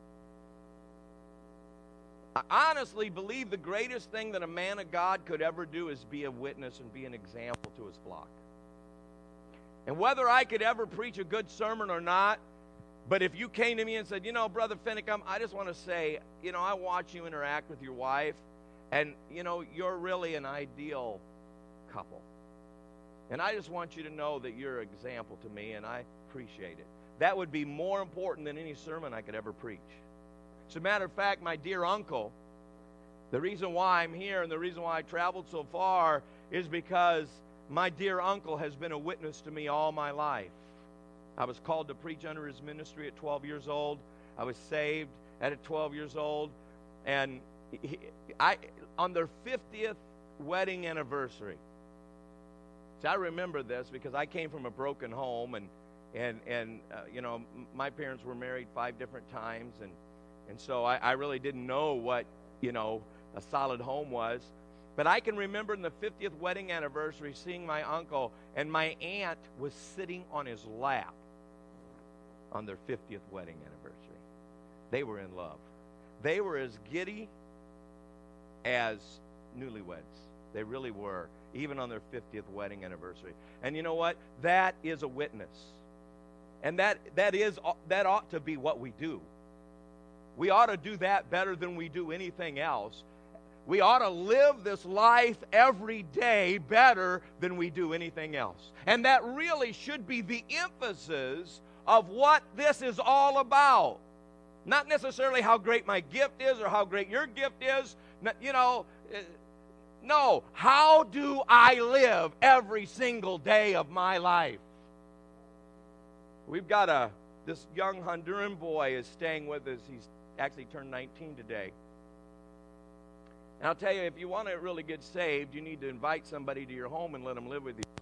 [SPEAKER 3] I honestly believe the greatest thing that a man of God could ever do is be a witness and be an example to his flock. And whether I could ever preach a good sermon or not, but if you came to me and said, Brother Finicum, I just want to say, I watch you interact with your wife, and, you're really an ideal couple. And I just want you to know that you're an example to me, and I appreciate it. That would be more important than any sermon I could ever preach. As a matter of fact, my dear uncle, the reason why I'm here and the reason why I traveled so far is because my dear uncle has been a witness to me all my life. I was called to preach under his ministry at 12 years old. I was saved at 12 years old. And on their 50th wedding anniversary, see, I remember this because I came from a broken home, and my parents were married 5 different times, and so I really didn't know what, a solid home was. But I can remember in the 50th wedding anniversary seeing my uncle, and my aunt was sitting on his lap on their 50th wedding anniversary. They were in love. They were as giddy as newlyweds. They really were, even on their 50th wedding anniversary. And you know what? That is a witness. And that ought to be what we do. We ought to do that better than we do anything else. We ought to live this life every day better than we do anything else. And that really should be the emphasis of what this is all about. Not necessarily how great my gift is or how great your gift is. No, how do I live every single day of my life? We've got this young Honduran boy is staying with us. He's actually turned 19 today. And I'll tell you, if you want to really get saved, you need to invite somebody to your home and let them live with you.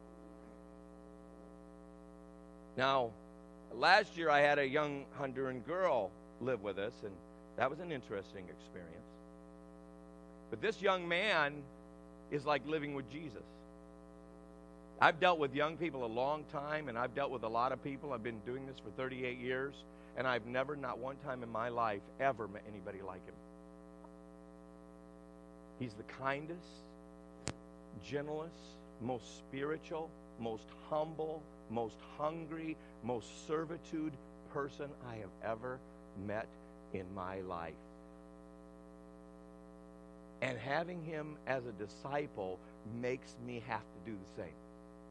[SPEAKER 3] Now, last year I had a young Honduran girl live with us, and that was an interesting experience. But this young man is like living with Jesus. I've dealt with young people a long time, and I've dealt with a lot of people. I've been doing this for 38 years, and I've never, not one time in my life, ever met anybody like him. He's the kindest, gentlest, most spiritual, most humble, most hungry, most servitude person I have ever met in my life. And having him as a disciple makes me have to do the same.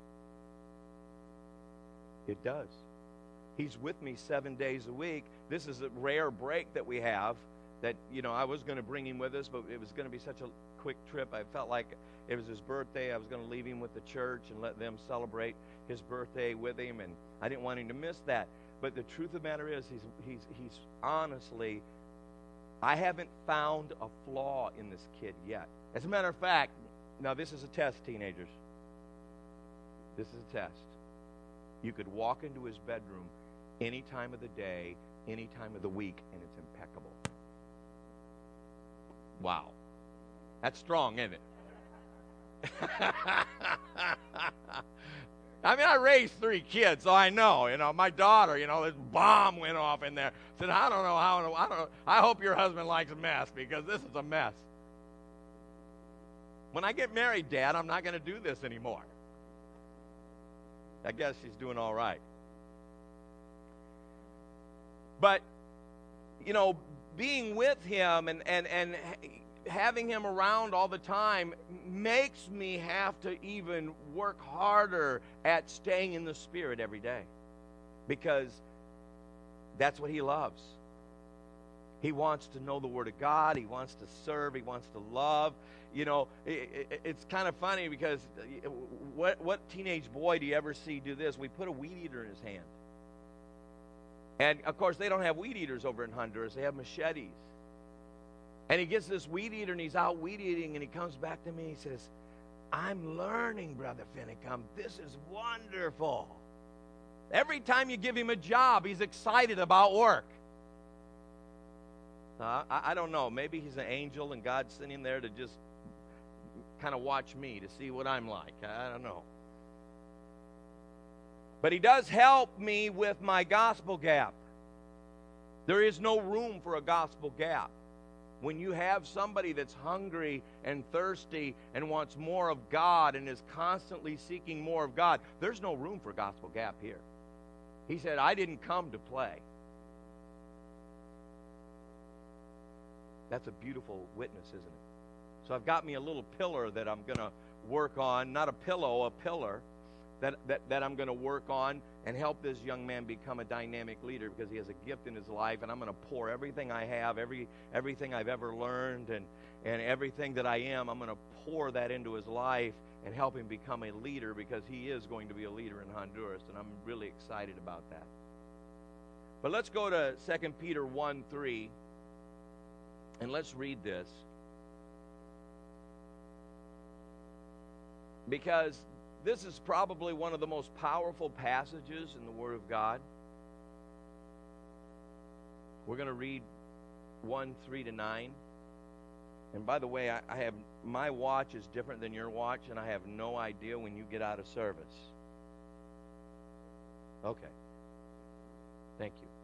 [SPEAKER 3] It does. He's with me 7 days a week. This is a rare break that we have that, I was going to bring him with us, but it was going to be such a quick trip. I felt like it was his birthday. I was going to leave him with the church and let them celebrate his birthday with him, and I didn't want him to miss that. But the truth of the matter is, he's honestly, I haven't found a flaw in this kid yet. As a matter of fact, now this is a test, teenagers. This is a test. You could walk into his bedroom any time of the day, any time of the week, and it's impeccable. Wow. That's strong, isn't it? I mean, I raised 3 kids, so I know. My daughter, this bomb went off in there. Said, I don't know I hope your husband likes a mess, because this is a mess. When I get married, Dad, I'm not going to do this anymore. I guess she's doing all right. But, being with him and having him around all the time makes me have to even work harder at staying in the Spirit every day, because that's what he loves. He wants to know the Word of God. He wants to serve. He wants to love. It's kind of funny, because what teenage boy do you ever see do this? We put a weed eater in his hand. And, of course, they don't have weed eaters over in Honduras. They have machetes. And he gets this weed eater, and he's out weed eating, and he comes back to me, and he says, I'm learning, Brother Finicum. This is wonderful. Every time you give him a job, he's excited about work. I don't know. Maybe he's an angel, and God's sent him there to just kind of watch me, to see what I'm like. I don't know. But he does help me with my gospel gap. There is no room for a gospel gap. When you have somebody that's hungry and thirsty and wants more of God and is constantly seeking more of God, there's no room for gospel gap here. He said, I didn't come to play. That's a beautiful witness, isn't it? So I've got me a little pillar that I'm going to work on, not a pillow, a pillar that I'm going to work on and help this young man become a dynamic leader, because he has a gift in his life, and I'm going to pour everything I have, everything I've ever learned, and everything that I am, I'm going to pour that into his life and help him become a leader, because he is going to be a leader in Honduras, and I'm really excited about that. But let's go to 2 Peter 1:3, and let's read this, because this is probably one of the most powerful passages in the Word of God. We're going to read 1:3-9. And by the way, I have, my watch is different than your watch, and I have no idea when you get out of service. Okay. Thank you.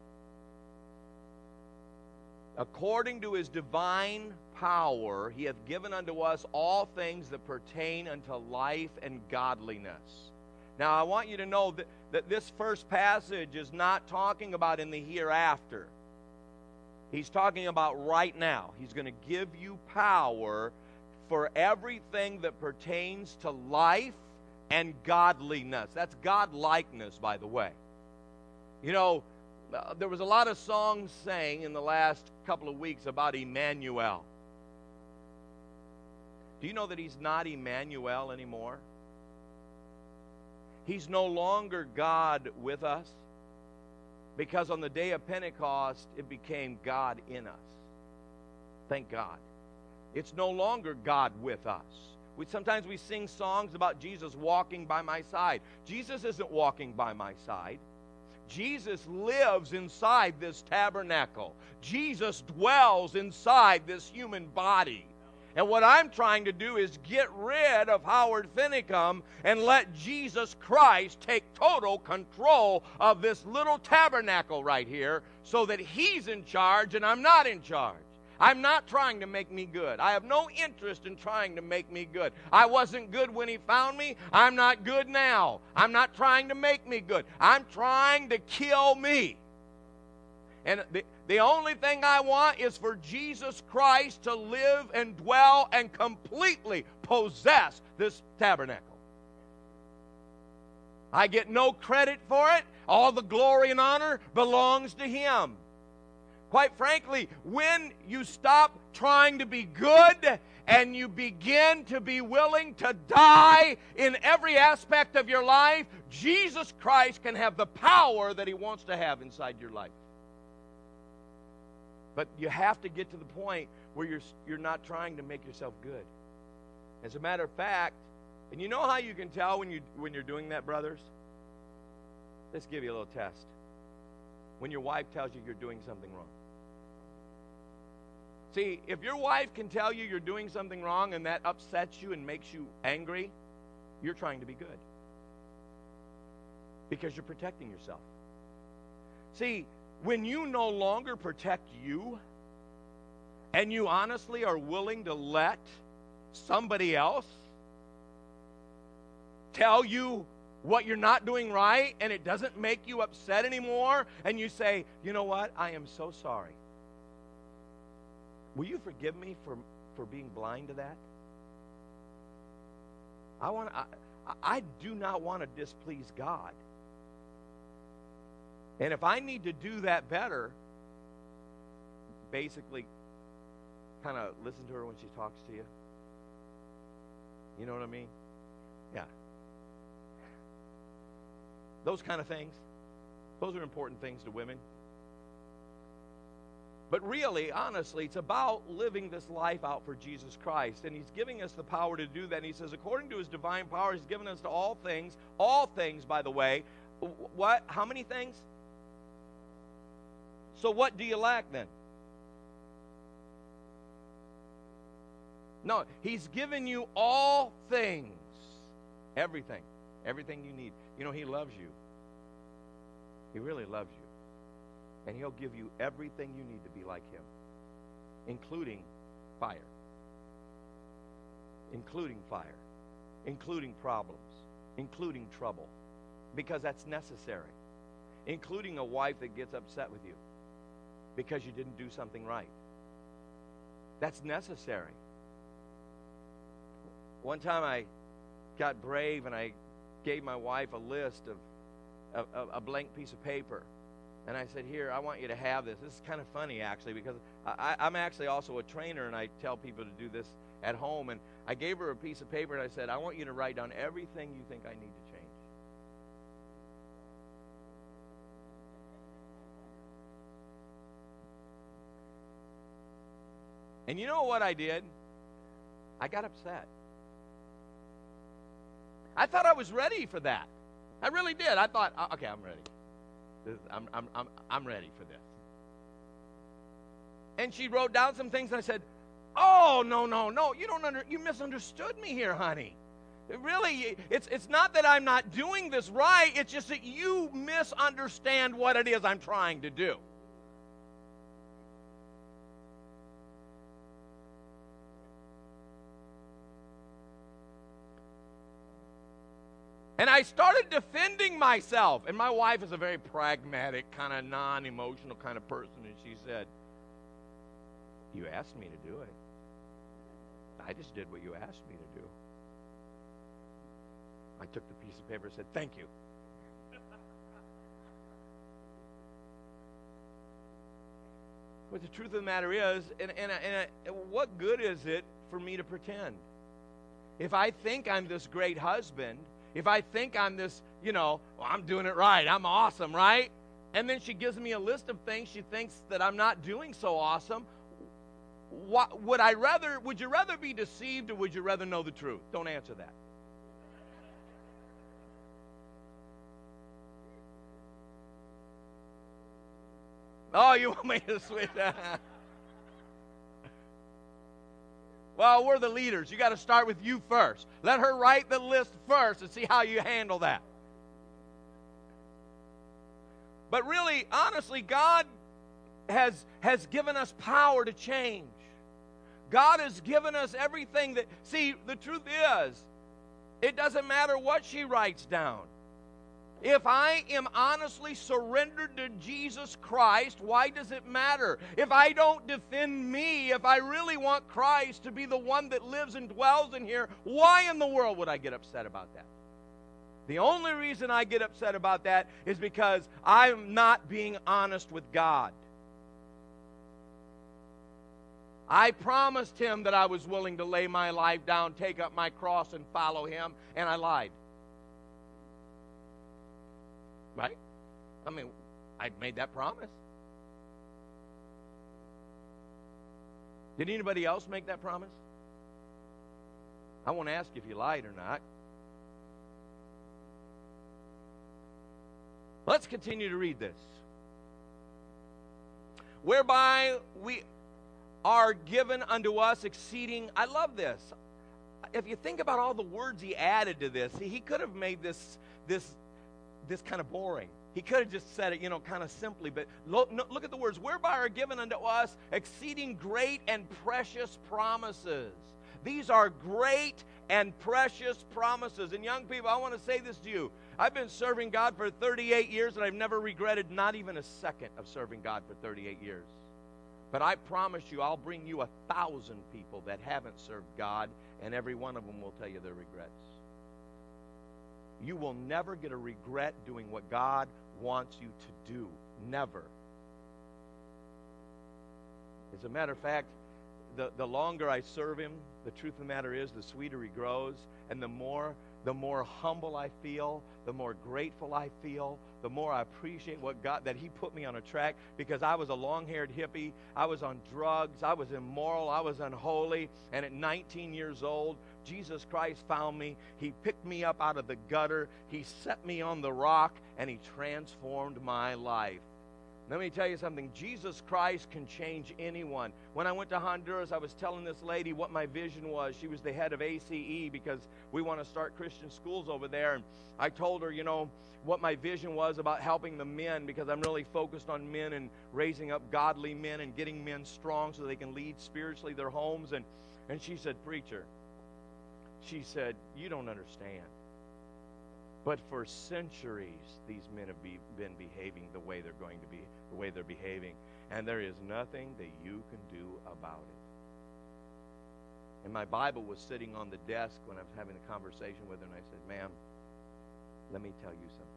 [SPEAKER 3] According to his divine power, he hath given unto us all things that pertain unto life and godliness. Now, I want you to know that this first passage is not talking about in the hereafter. He's talking about right now. He's going to give you power for everything that pertains to life and godliness. That's godlikeness, by the way. You know, there was a lot of songs sang in the last couple of weeks about Emmanuel. Do you know that he's not Emmanuel anymore? He's no longer God with us, because on the day of Pentecost, it became God in us. Thank God. It's no longer God with us. Sometimes we sing songs about Jesus walking by my side. Jesus isn't walking by my side. Jesus lives inside this tabernacle. Jesus dwells inside this human body. And what I'm trying to do is get rid of Howard Finnecum and let Jesus Christ take total control of this little tabernacle right here, so that he's in charge and I'm not in charge. I'm not trying to make me good. I have no interest in trying to make me good. I wasn't good when he found me. I'm not good now. I'm not trying to make me good. I'm trying to kill me. And the only thing I want is for Jesus Christ to live and dwell and completely possess this tabernacle. I get no credit for it. All the glory and honor belongs to him. Quite frankly, when you stop trying to be good and you begin to be willing to die in every aspect of your life, Jesus Christ can have the power that he wants to have inside your life. But you have to get to the point where you're not trying to make yourself good. As a matter of fact, and you know how you can tell when you're doing that, brothers? Let's give you a little test. When your wife tells you you're doing something wrong. See, if your wife can tell you you're doing something wrong and that upsets you and makes you angry, you're trying to be good. Because you're protecting yourself. See, when you no longer protect you, and you honestly are willing to let somebody else tell you what you're not doing right, and it doesn't make you upset anymore, and you say, you know what, I am so sorry. Will you forgive me for being blind to that? I do not want to displease God. And if I need to do that better, basically kind of listen to her when she talks to you. You know what I mean? Yeah. Those kind of things. Those are important things to women. But really, honestly, it's about living this life out for Jesus Christ. And he's giving us the power to do that. And he says, according to his divine power, he's given us to all things, by the way. What? How many things? So what do you lack then? No, he's given you all things. Everything. Everything you need. You know, he loves you. He really loves you. And he'll give you everything you need to be like him. Including fire. Including fire. Including problems. Including trouble. Because that's necessary. Including a wife that gets upset with you because you didn't do something right. That's necessary. One time I got brave and I gave my wife a list of a blank piece of paper. And I said, here, I want you to have this. This is kind of funny, actually, because I'm actually also a trainer, and I tell people to do this at home. And I gave her a piece of paper, and I said, I want you to write down everything you think I need to change. And you know what I did? I got upset. I thought I was ready for that. I really did. I thought, okay, I'm ready. I'm ready for this. And she wrote down some things, and I said, oh, no, you misunderstood me here, honey. Really, it's not that I'm not doing this right, it's just that you misunderstand what it is I'm trying to do. And I started defending myself. And my wife is a very pragmatic, kind of non-emotional kind of person. And she said, you asked me to do it. I just did what you asked me to do. I took the piece of paper and said, thank you. But the truth of the matter is, what good is it for me to pretend? If I think I'm this great husband, if I think I'm this, well, I'm doing it right, I'm awesome, right? And then she gives me a list of things she thinks that I'm not doing so awesome. Would you rather be deceived, or would you rather know the truth? Don't answer that. Oh, you want me to switch? Well, we're the leaders. You got to start with you first. Let her write the list first and see how you handle that. But really, honestly, God has given us power to change. God has given us everything that... See, the truth is, it doesn't matter what she writes down. If I am honestly surrendered to Jesus Christ, why does it matter? If I don't defend me, if I really want Christ to be the one that lives and dwells in here, why in the world would I get upset about that? The only reason I get upset about that is because I'm not being honest with God. I promised Him that I was willing to lay my life down, take up my cross, and follow Him, and I lied. Right? I mean, I made that promise. Did anybody else make that promise? I won't ask if you lied or not. Let's continue to read this. Whereby we are given unto us exceeding... I love this. If you think about all the words he added to this, he could have made this kind of boring. He could have just said it, kind of simply. But look at the words. Whereby are given unto us exceeding great and precious promises. These are great and precious promises. And young people, I want to say this to you. I've been serving God for 38 years, and I've never regretted not even a second of serving God for 38 years. But I promise you, I'll bring you 1,000 people that haven't served God, and every one of them will tell you their regrets. You will never get a regret doing what God wants you to do. Never. As a matter of fact, the longer I serve Him, the truth of the matter is, the sweeter He grows, and the more humble I feel, the more grateful I feel, the more I appreciate that He put me on a track, because I was a long-haired hippie, I was on drugs, I was immoral, I was unholy, and at 19 years old, Jesus Christ found me. He picked me up out of the gutter, He set me on the rock, and He transformed my life. Let me tell you something. Jesus Christ can change anyone. When I went to Honduras, I was telling this lady what my vision was. She was the head of ACE, because we want to start Christian schools over there. And I told her, what my vision was about helping the men, because I'm really focused on men and raising up godly men and getting men strong so they can lead spiritually their homes. And she said, "Preacher," she said, "you don't understand. But for centuries, these men have been behaving the way they're going to be, the way they're behaving, and there is nothing that you can do about it." And my Bible was sitting on the desk when I was having a conversation with her, and I said, "Ma'am, let me tell you something.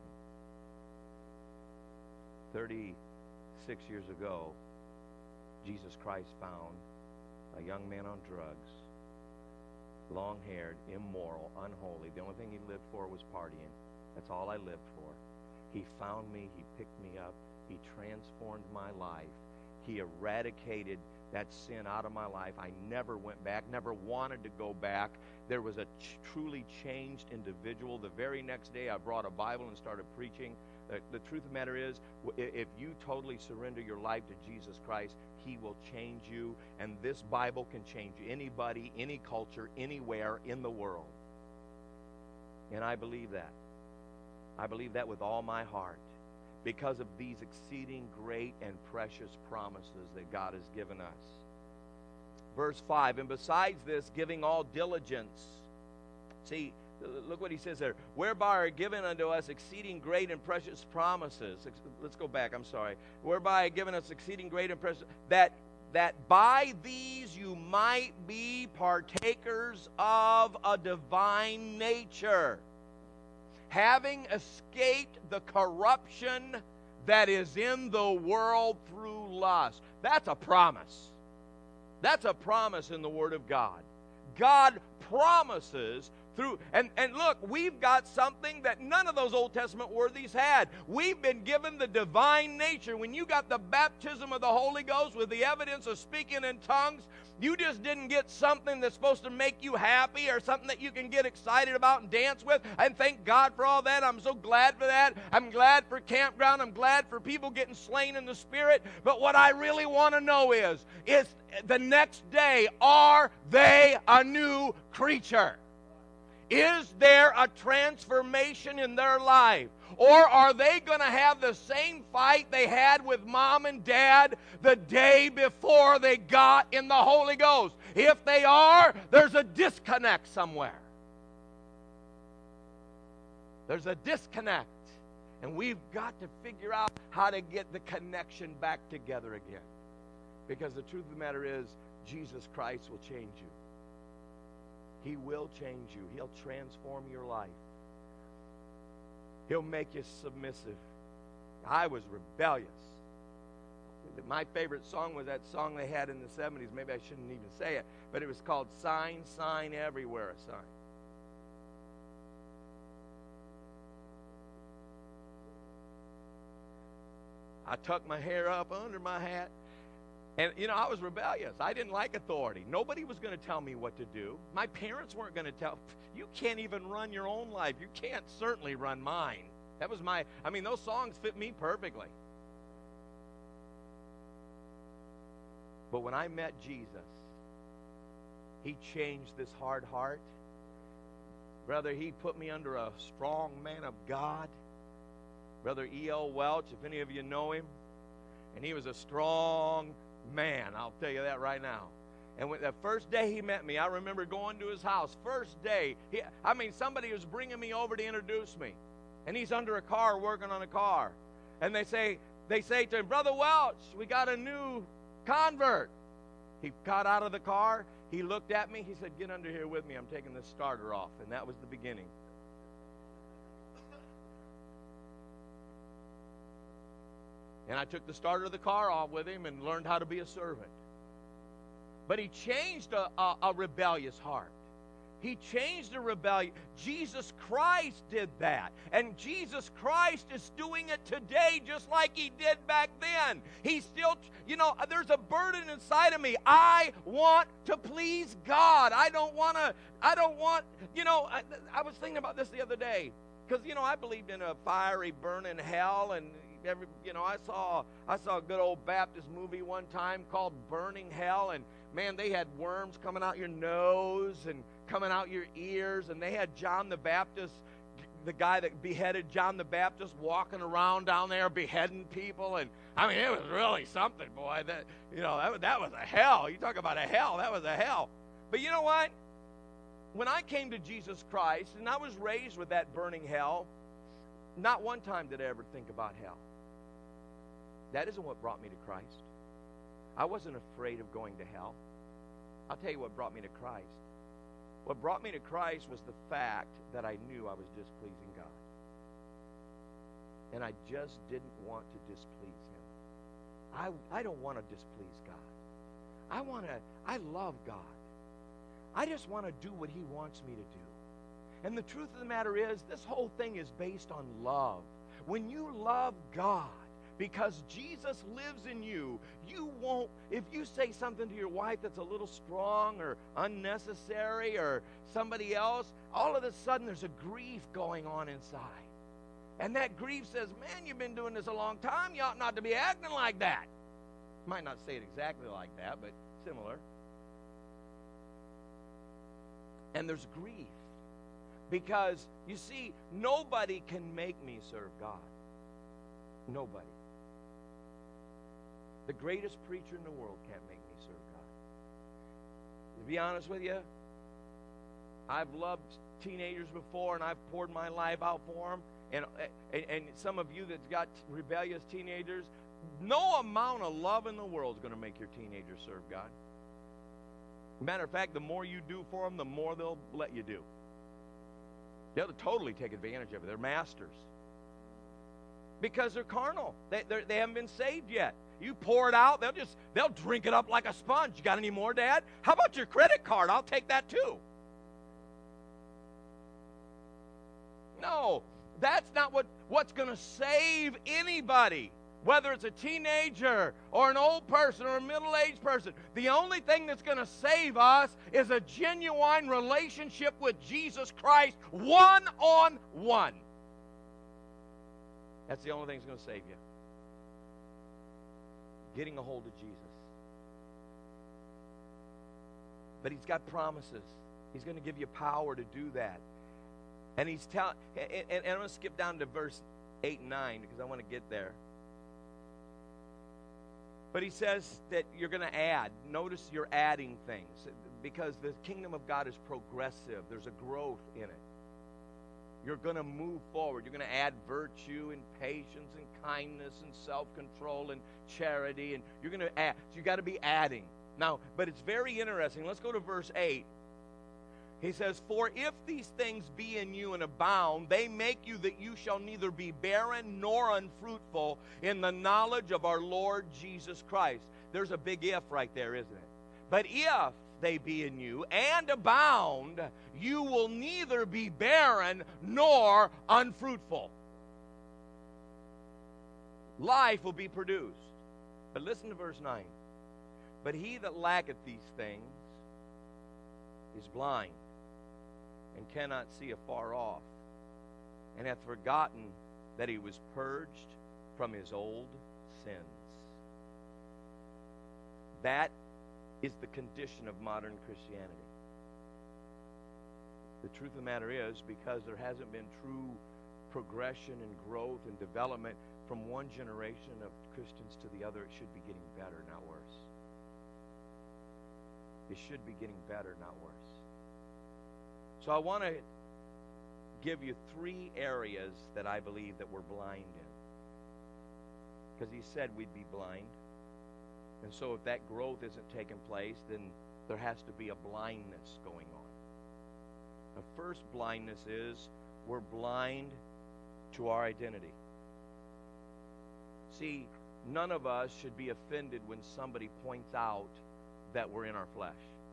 [SPEAKER 3] 36 years ago, Jesus Christ found a young man on drugs, long-haired, immoral, unholy. The only thing he lived for was partying. That's all I lived for. He found me. He picked me up. He transformed my life. He eradicated that sin out of my life. I never went back, never wanted to go back. There was a truly changed individual. The very next day, I brought a Bible and started preaching. The truth of the matter is, if you totally surrender your life to Jesus Christ, He will change you, and this Bible can change anybody, any culture, anywhere in the world. And I believe that. I believe that with all my heart, because of these exceeding great and precious promises that God has given us. Verse 5, and besides this, giving all diligence. See, Look what he says there. Whereby are given unto us exceeding great and precious promises. Let's go back, I'm sorry. Whereby are given us exceeding great and precious, that by these you might be partakers of a divine nature, having escaped the corruption that is in the world through lust. That's a promise. That's a promise in the Word of God. God promises through, and look, we've got something that none of those Old Testament worthies had. We've been given the divine nature. When you got the baptism of the Holy Ghost with the evidence of speaking in tongues, you just didn't get something that's supposed to make you happy or something that you can get excited about and dance with. And thank God for all that. I'm so glad for that. I'm glad for campground. I'm glad for people getting slain in the Spirit. But what I really want to know is the next day, are they a new creature? Is there a transformation in their life? Or are they going to have the same fight they had with mom and dad the day before they got in the Holy Ghost? If they are, there's a disconnect somewhere. There's a disconnect. And we've got to figure out how to get the connection back together again. Because the truth of the matter is, Jesus Christ will change you. He will change you. He'll transform your life. He'll make you submissive. I was rebellious. My favorite song was that song they had in the 70s. Maybe I shouldn't even say it, but it was called Sign, Sign Everywhere, a sign. I tucked my hair up under my hat. And, I was rebellious. I didn't like authority. Nobody was going to tell me what to do. My parents weren't going to tell. You can't even run your own life. You can't certainly run mine. That was those songs fit me perfectly. But when I met Jesus, He changed this hard heart. Brother, He put me under a strong man of God. Brother E.L. Welch, if any of you know him. And he was a strong man, I'll tell you that right now. And the first day he met me, I remember going to his house. First day, somebody was bringing me over to introduce me. And he's under a car working on a car. And they say to him, Brother Welch, we got a new convert. He got out of the car. He looked at me. He said, get under here with me. I'm taking this starter off. And that was the beginning. And I took the starter of the car off with him and learned how to be a servant. But he changed a rebellious heart. He changed a rebellion. Jesus Christ did that. And Jesus Christ is doing it today just like He did back then. He's still, there's a burden inside of me. I want to please God. I was thinking about this the other day. Because, I believed in a fiery, burning hell, and I saw a good old Baptist movie one time called Burning Hell, and man, they had worms coming out your nose and coming out your ears, and they had John the Baptist, the guy that beheaded John the Baptist, walking around down there beheading people, and it was really something, boy. That was a hell. You talk about a hell, that was a hell. But you know what? When I came to Jesus Christ, and I was raised with that burning hell, not one time did I ever think about hell. That isn't what brought me to Christ. I wasn't afraid of going to hell. I'll tell you what brought me to Christ. What brought me to Christ was the fact that I knew I was displeasing God. And I just didn't want to displease Him. I don't want to displease God. I love God. I just want to do what He wants me to do. And the truth of the matter is, this whole thing is based on love. When you love God, because Jesus lives in you, you won't, if you say something to your wife that's a little strong or unnecessary or somebody else, all of a sudden there's a grief going on inside. And that grief says, man, you've been doing this a long time. You ought not to be acting like that. Might not say it exactly like that, but similar. And there's grief. Because, you see, nobody can make me serve God. Nobody. The greatest preacher in the world can't make me serve God. To be honest with you, I've loved teenagers before, and I've poured my life out for them. And some of you that's got rebellious teenagers, no amount of love in the world is going to make your teenagers serve God. Matter of fact, the more you do for them, the more they'll let you do. They'll totally take advantage of it. They're masters. Because they're carnal. They haven't been saved yet. You pour it out, they'll drink it up like a sponge. You got any more, Dad? How about your credit card? I'll take that too. No, that's not what's going to save anybody. Whether it's a teenager or an old person or a middle-aged person, the only thing that's going to save us is a genuine relationship with Jesus Christ, one-on-one. That's the only thing that's going to save you. Getting a hold of Jesus. But He's got promises. He's going to give you power to do that. And He's telling, and I'm going to skip down to verse 8 and 9 because I want to get there. But He says that you're going to add. Notice you're adding things because the kingdom of God is progressive. There's a growth in it. You're going to move forward. You're going to add virtue and patience and kindness and self-control and charity. And you're going to add. So you got to be adding. Now, but it's very interesting. Let's go to verse 8. He says, "For if these things be in you and abound, they make you that you shall neither be barren nor unfruitful in the knowledge of our Lord Jesus Christ." There's a big if right there, isn't it? But if they be in you and abound, you will neither be barren nor unfruitful. Life will be produced. But listen to verse 9. "But he that lacketh these things is blind, and cannot see afar off, and hath forgotten that he was purged from his old sins." That is the condition of modern Christianity. The truth of the matter is, because there hasn't been true progression and growth and development from one generation of Christians to the other, it should be getting better, not worse. It should be getting better, not worse. So I want to give you 3 areas that I believe that we're blind in. Because He said we'd be blind. And so if that growth isn't taking place, then there has to be a blindness going on. The first blindness is we're blind to our identity. See, none of us should be offended when somebody points out that we're in our flesh.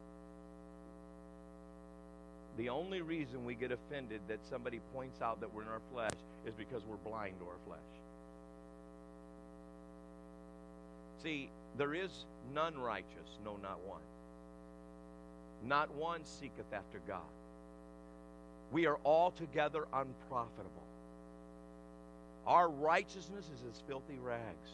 [SPEAKER 3] The only reason we get offended that somebody points out that we're in our flesh is because we're blind to our flesh. See, there is none righteous, no, not one. Not one seeketh after God. We are altogether unprofitable. Our righteousness is as filthy rags.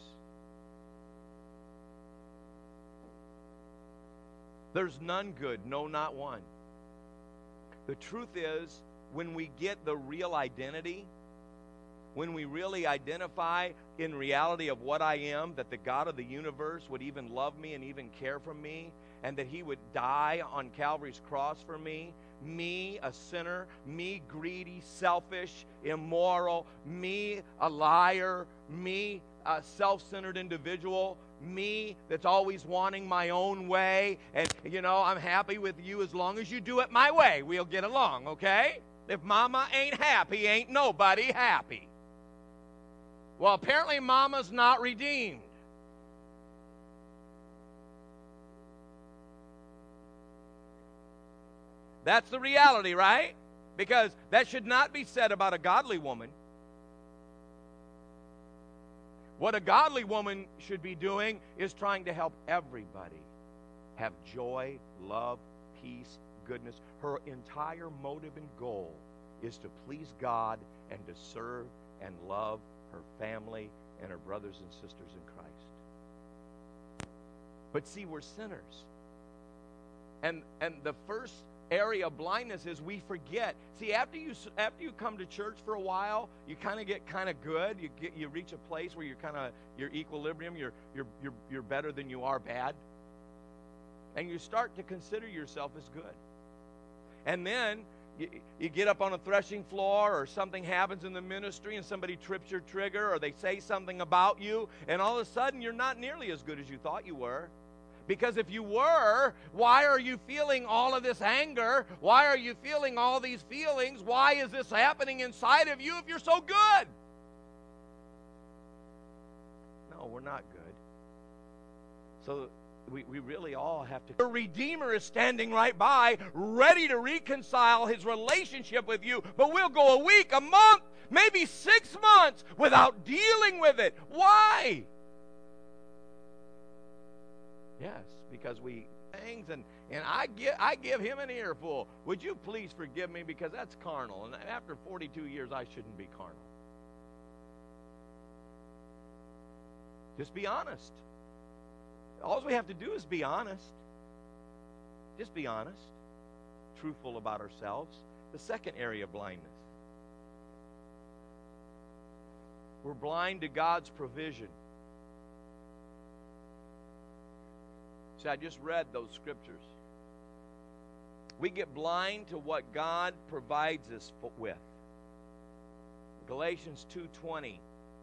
[SPEAKER 3] There's none good, no, not one. The truth is, when we get the real identity, when we really identify in reality of what I am, that the God of the universe would even love me and even care for me, and that He would die on Calvary's cross for me, a sinner, me, greedy, selfish, immoral, me, a liar, me, a self-centered individual, me that's always wanting my own way, and I'm happy with you as long as you do it my way. We'll get along, okay? If Mama ain't happy, ain't nobody happy. Well, apparently Mama's not redeemed. That's the reality, right? Because that should not be said about a godly woman. What a godly woman should be doing is trying to help everybody have joy, love, peace, goodness. Her entire motive and goal is to please God and to serve and love her family and her brothers and sisters in Christ. But see, we're sinners. And the first area of blindness is we forget. See, after you come to church for a while, you kind of get kind of good. You reach a place where your equilibrium. You're better than you are bad, and you start to consider yourself as good. And then You get up on a threshing floor, or something happens in the ministry and somebody trips your trigger, or they say something about you, and all of a sudden you're not nearly as good as you thought you were. Because if you were, why are you feeling all of this anger? Why are you feeling all these feelings? Why is this happening inside of you if you're so good? No, we're not good. So we really all have to. The Redeemer is standing right by, ready to reconcile his relationship with you, but we'll go a week, a month, maybe 6 months without dealing with it. Why? Yes, because we things, and I give him an earful. Would you please forgive me, because that's carnal, and after 42 years I shouldn't be carnal. Just be honest. All we have to do is be honest. Just be honest. Truthful about ourselves. The second area of blindness. We're blind to God's provision. See, I just read those scriptures. We get blind to what God provides us with. Galatians 2:20.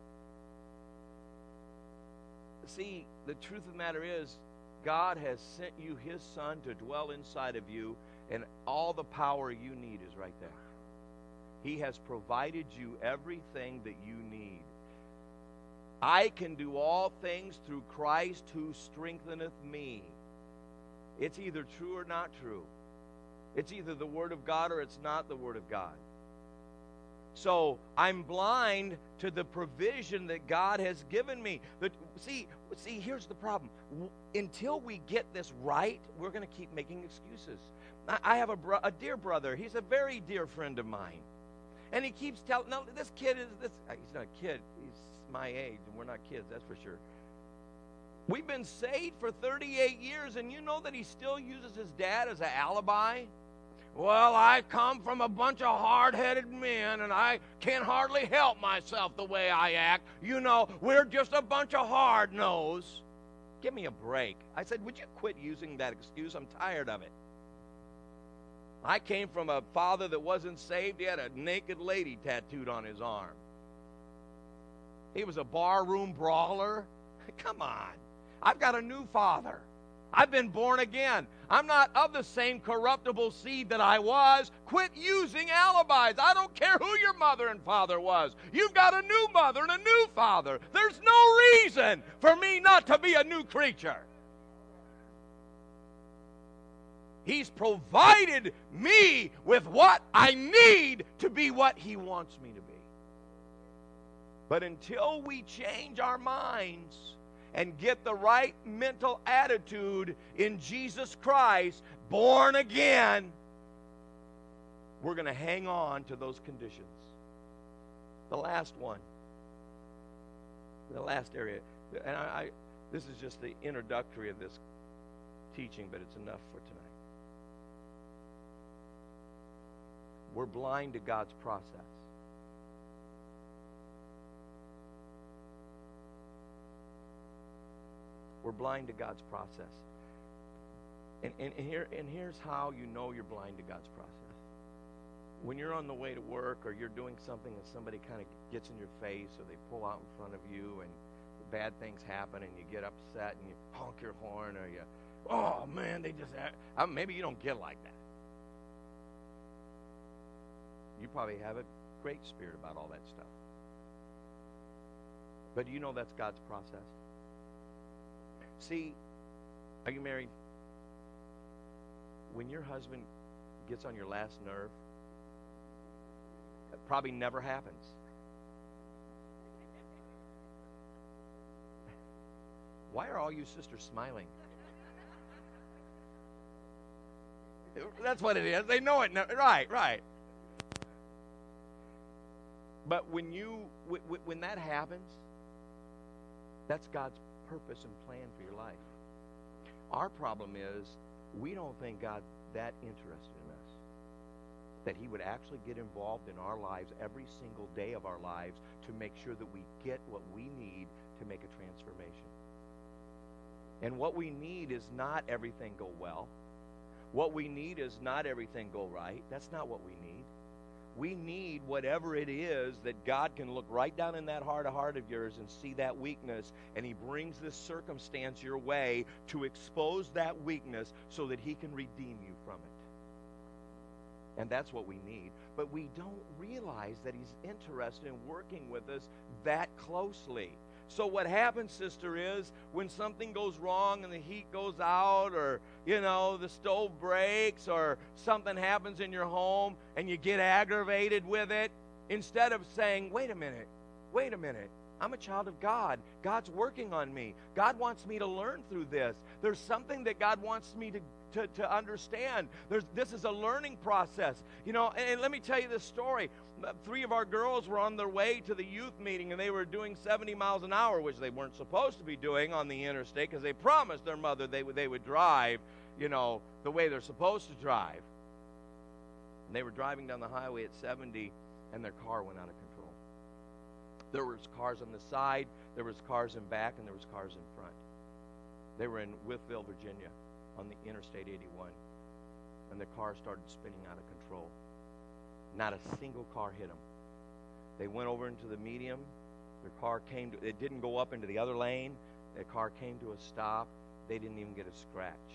[SPEAKER 3] See, the truth of the matter is, God has sent you his Son to dwell inside of you, and all the power you need is right there. He has provided you everything that you need. I can do all things through Christ who strengtheneth me. It's either true or not true. It's either the Word of God or it's not the Word of God. So I'm blind to the provision that God has given me. But see, here's the problem. Until we get this right, we're going to keep making excuses. I have a dear brother. He's a very dear friend of mine. And he keeps telling, no, this kid is this. He's not a kid. He's my age, and we're not kids, that's for sure. We've been saved for 38 years, and you know that he still uses his dad as an alibi? Well, I come from a bunch of hard-headed men, and I can't hardly help myself the way I act. You know, we're just a bunch of hard-nosed. Give me a break. I said, would you quit using that excuse? I'm tired of it. I came from a father that wasn't saved. He had a naked lady tattooed on his arm. He was a barroom brawler. Come on. I've got a new father. I've been born again. I'm not of the same corruptible seed that I was. Quit using alibis. I don't care who your mother and father was. You've got a new mother and a new father. There's no reason for me not to be a new creature. He's provided me with what I need to be what he wants me to be. But until we change our minds and get the right mental attitude in Jesus Christ, born again, we're going to hang on to those conditions. The last one, the last area, and this is just the introductory of this teaching, but it's enough for tonight. We're blind to God's process. We're blind to God's process. And here's how you know you're blind to God's process. When you're on the way to work, or you're doing something and somebody kind of gets in your face, or they pull out in front of you and bad things happen and you get upset and you honk your horn, or you, oh man, they just, maybe you don't get like that. You probably have a great spirit about all that stuff. But do you know that's God's process? See, are you married? When your husband gets on your last nerve, that probably never happens. Why are all you sisters smiling? That's what it is. They know it. Right. But when that happens, that's God's purpose and plan for your life. Our problem is we don't think God's that interested in us, that he would actually get involved in our lives every single day of our lives to make sure that we get what we need to make a transformation. And what we need is not everything go well. What we need is not everything go right. That's not what we need. We need whatever it is that God can look right down in that heart of yours and see that weakness, and He brings this circumstance your way to expose that weakness so that He can redeem you from it. And that's what we need. But we don't realize that He's interested in working with us that closely. So what happens, sister, is when something goes wrong and the heat goes out, or, the stove breaks, or something happens in your home and you get aggravated with it, instead of saying, wait a minute, I'm a child of God. God's working on me. God wants me to learn through this. There's something that God wants me to understand. This is a learning process. And let me tell you this story. 3 of our girls were on their way to the youth meeting, and they were doing 70 miles an hour, which they weren't supposed to be doing on the interstate, because they promised their mother they would drive, the way they're supposed to drive. And they were driving down the highway at 70, and their car went out of control. There was cars on the side, there was cars in back, and there was cars in front. They were in Wytheville, Virginia, on the Interstate 81, and the car started spinning out of control. Not a single car hit them. They went over into the medium. Their car it didn't go up into the other lane. The car came to a stop. They didn't even get a scratch.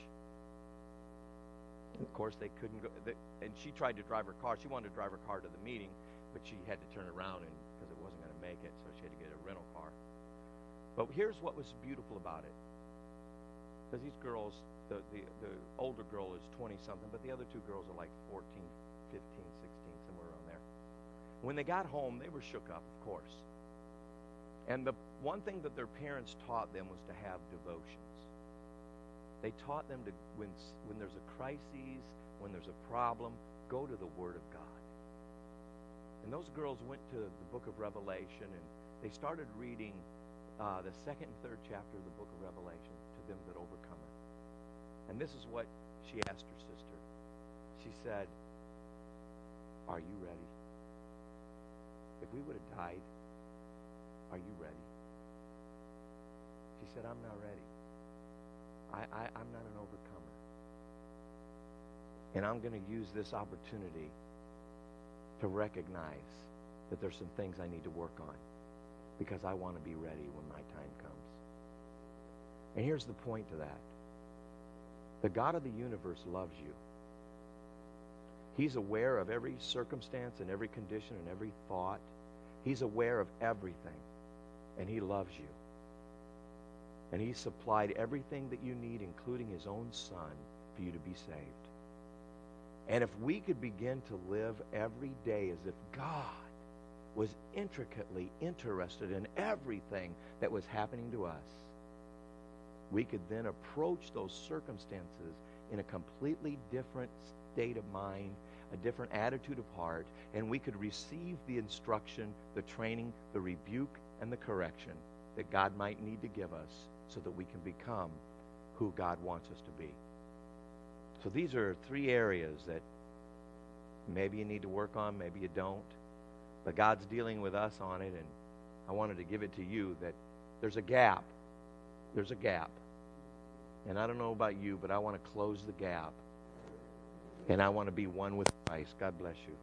[SPEAKER 3] And of course, they couldn't go. And she tried to drive her car. She wanted to drive her car to the meeting, but she had to turn around because it wasn't going to make it, so she had to get a rental car. But here's what was beautiful about it. Because these girls, the older girl is 20-something, but the other 2 girls are like 14, 15, 16, somewhere around there. When they got home, they were shook up, of course. And the one thing that their parents taught them was to have devotions. They taught them to, when there's a crisis, when there's a problem, go to the Word of God. And those girls went to the book of Revelation, and they started reading the 2nd and 3rd chapter of the book of Revelation, to them that overcome it. And this is what she asked her sister. She said, are you ready? If we would have died, are you ready? She said, I'm not ready. I'm not an overcomer. And I'm going to use this opportunity to recognize that there's some things I need to work on, because I want to be ready when my time comes. And here's the point to that. The God of the universe loves you. He's aware of every circumstance and every condition and every thought. He's aware of everything, and He loves you. And He supplied everything that you need, including His own Son, for you to be saved. And if we could begin to live every day as if God was intricately interested in everything that was happening to us, we could then approach those circumstances in a completely different state of mind, a different attitude of heart, and we could receive the instruction, the training, the rebuke, and the correction that God might need to give us so that we can become who God wants us to be. So these are 3 areas that maybe you need to work on, maybe you don't, but God's dealing with us on it, and I wanted to give it to you that there's a gap. There's a gap. And I don't know about you, but I want to close the gap. And I want to be one with Christ. God bless you.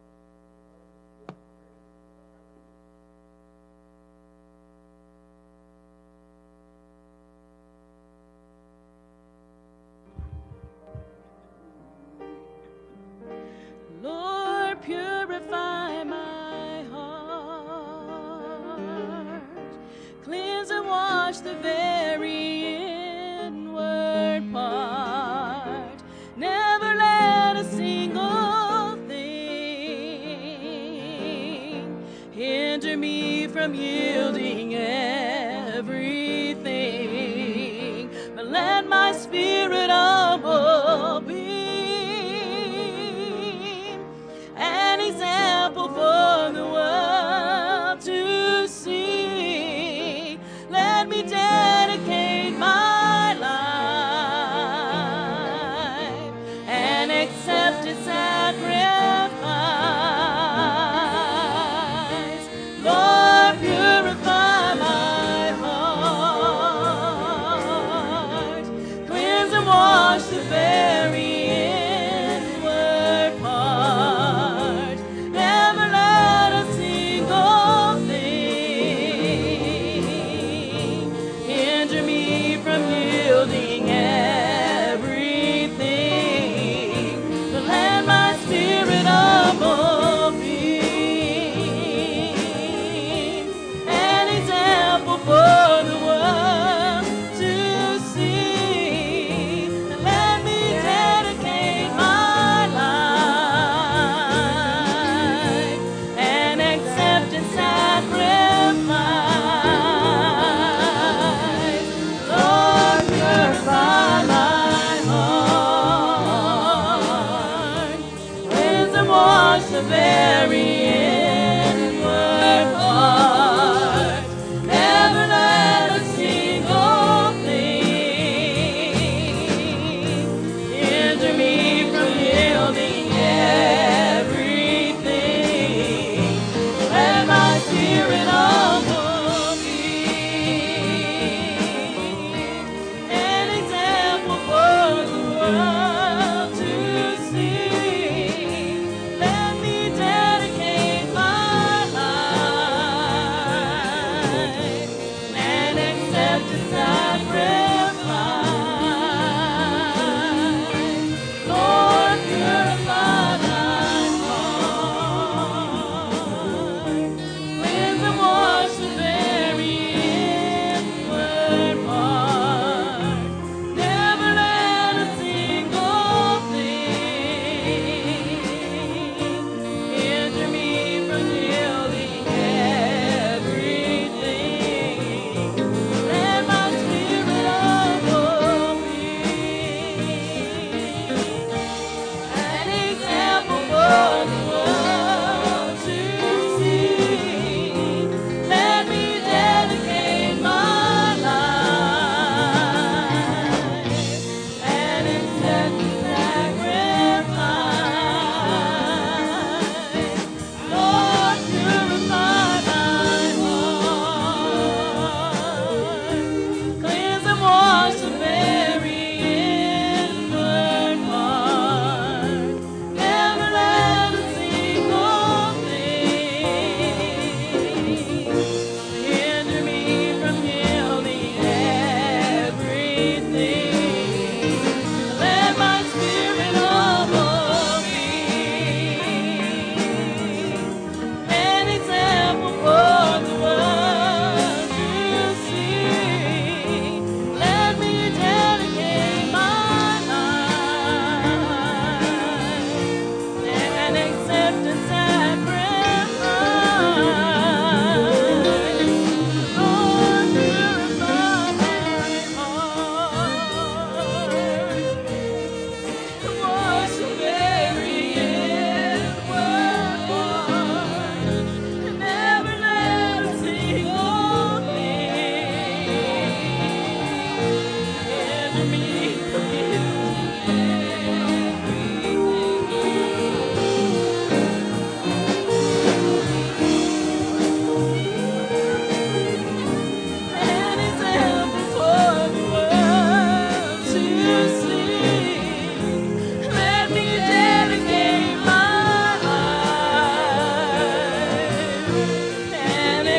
[SPEAKER 1] Lord, purify my heart. Cleanse and wash the very inward part. Never let a single thing hinder me from yielding everything. But let my spirit humble be an example for the world to see. Let me dedicate my life an accepted sacrifice. Lord, purify my heart. Cleanse and wash the very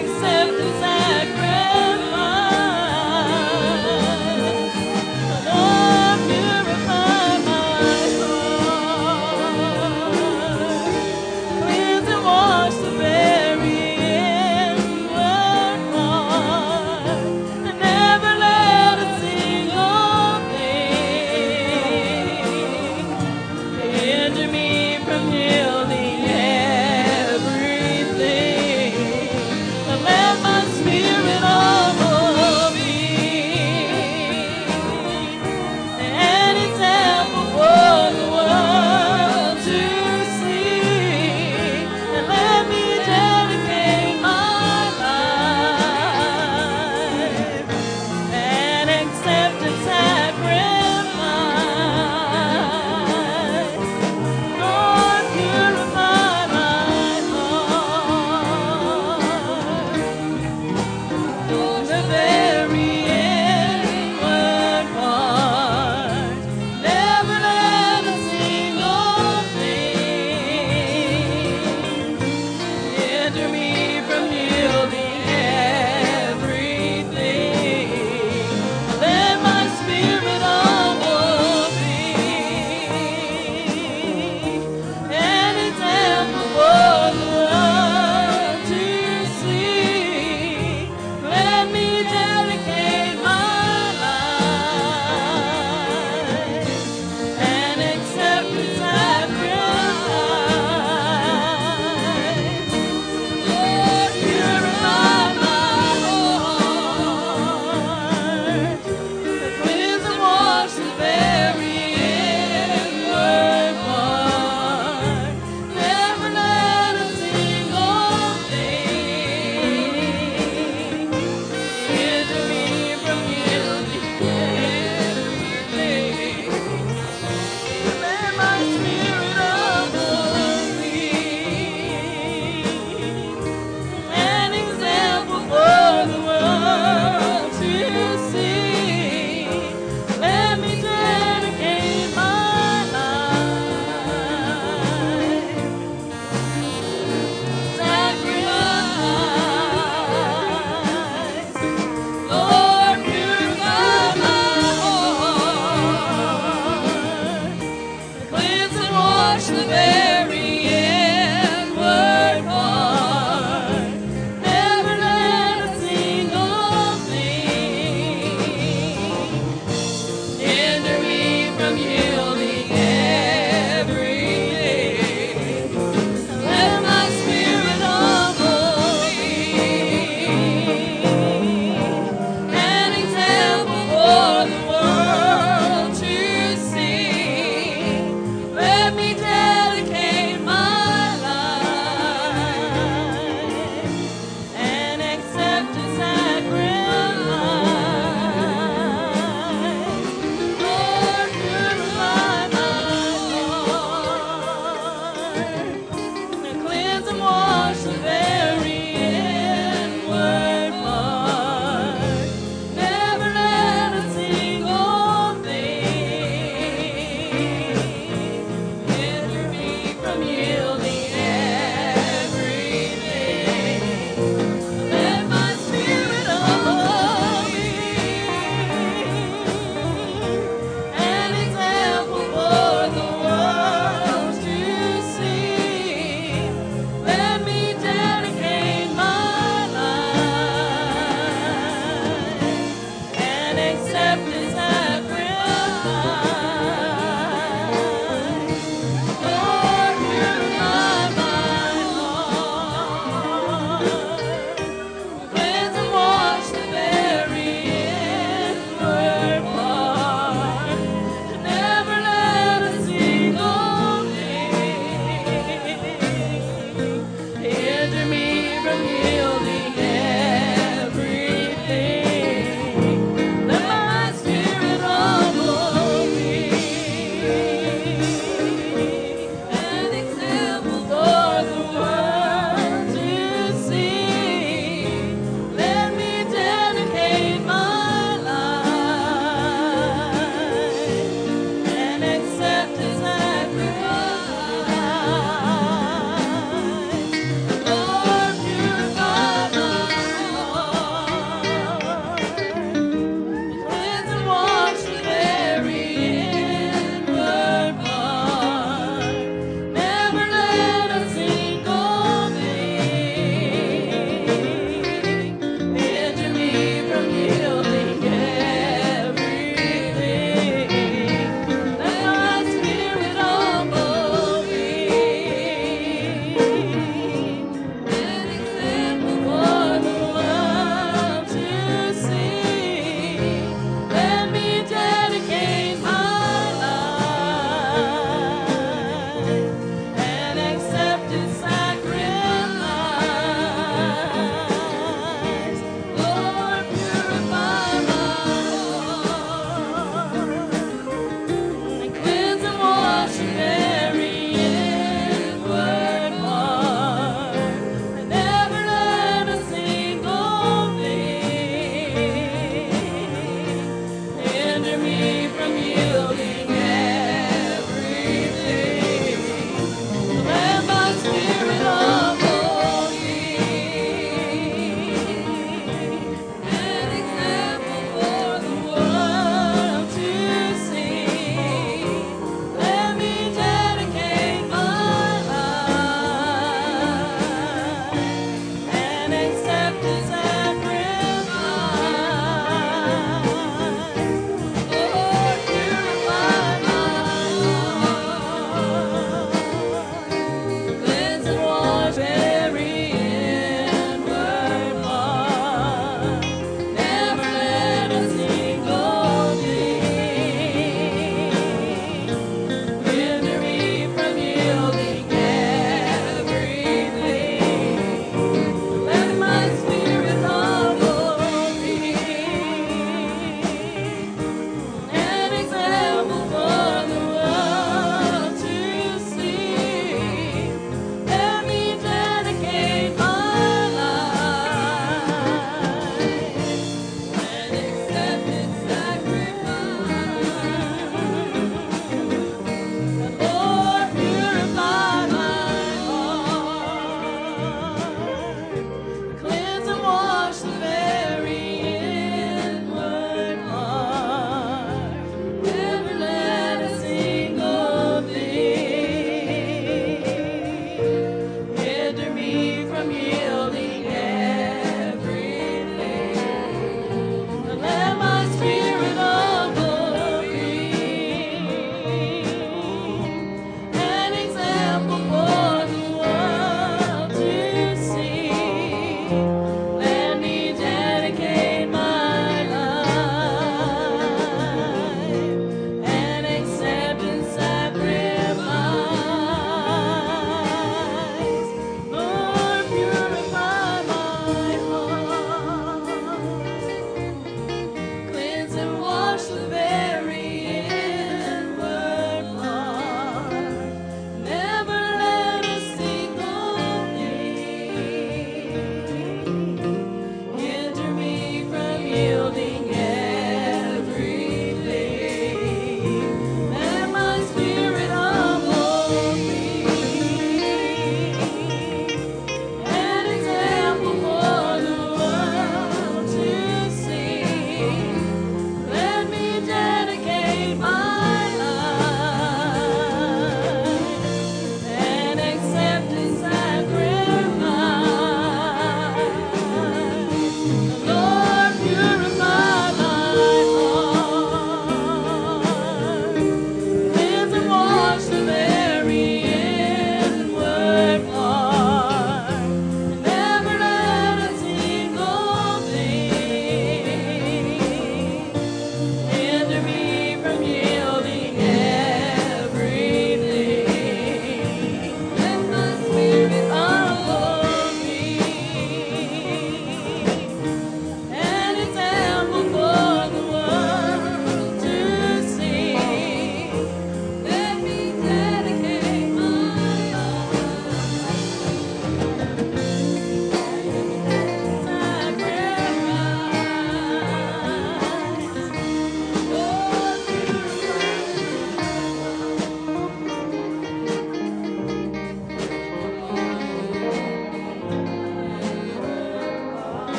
[SPEAKER 1] accept the sacrifice. Lord, purify my heart. Cleanse and wash the very inward part. And never let a single thing hinder me from yielding everything. Let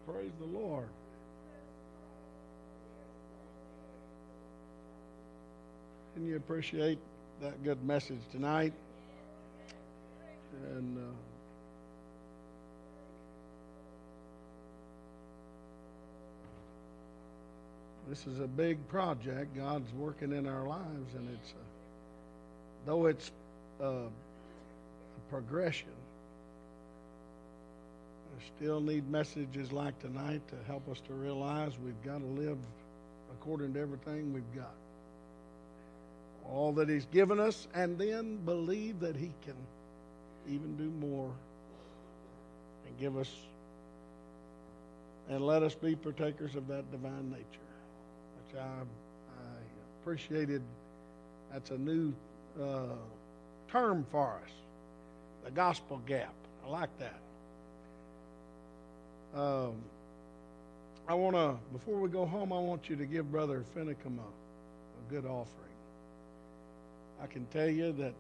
[SPEAKER 2] Praise the Lord. Can you appreciate that good message tonight? And this is a big project. God's working in our lives, and it's though it's a progression. I still need messages like tonight to help us to realize we've got to live according to everything we've got. All that He's given us, and then believe that He can even do more and give us, and let us be partakers of that divine nature, which I appreciated. That's a new term for us, the gospel gap. I like that. I want to, before we go home, I want you to give Brother Finicum a good offering. I can tell you that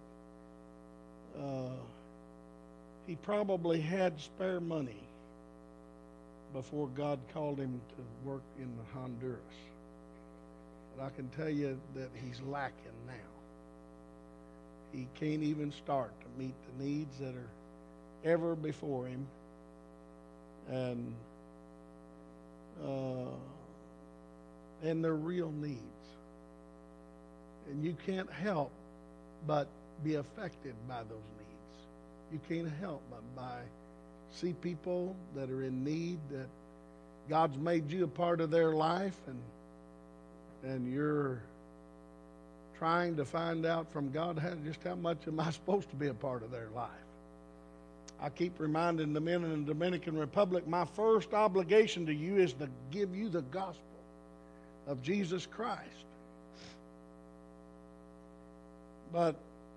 [SPEAKER 2] he probably had spare money before God called him to work in Honduras. But I can tell you that he's lacking now. He can't even start to meet the needs that are ever before him. And they're real needs. And you can't help but be affected by those needs. You can't help but see people that are in need, that God's made you a part of their life, and you're trying to find out from God just how much am I supposed to be a part of their life. I keep reminding the men in the Dominican Republic, my first obligation to you is to give you the gospel of Jesus Christ. But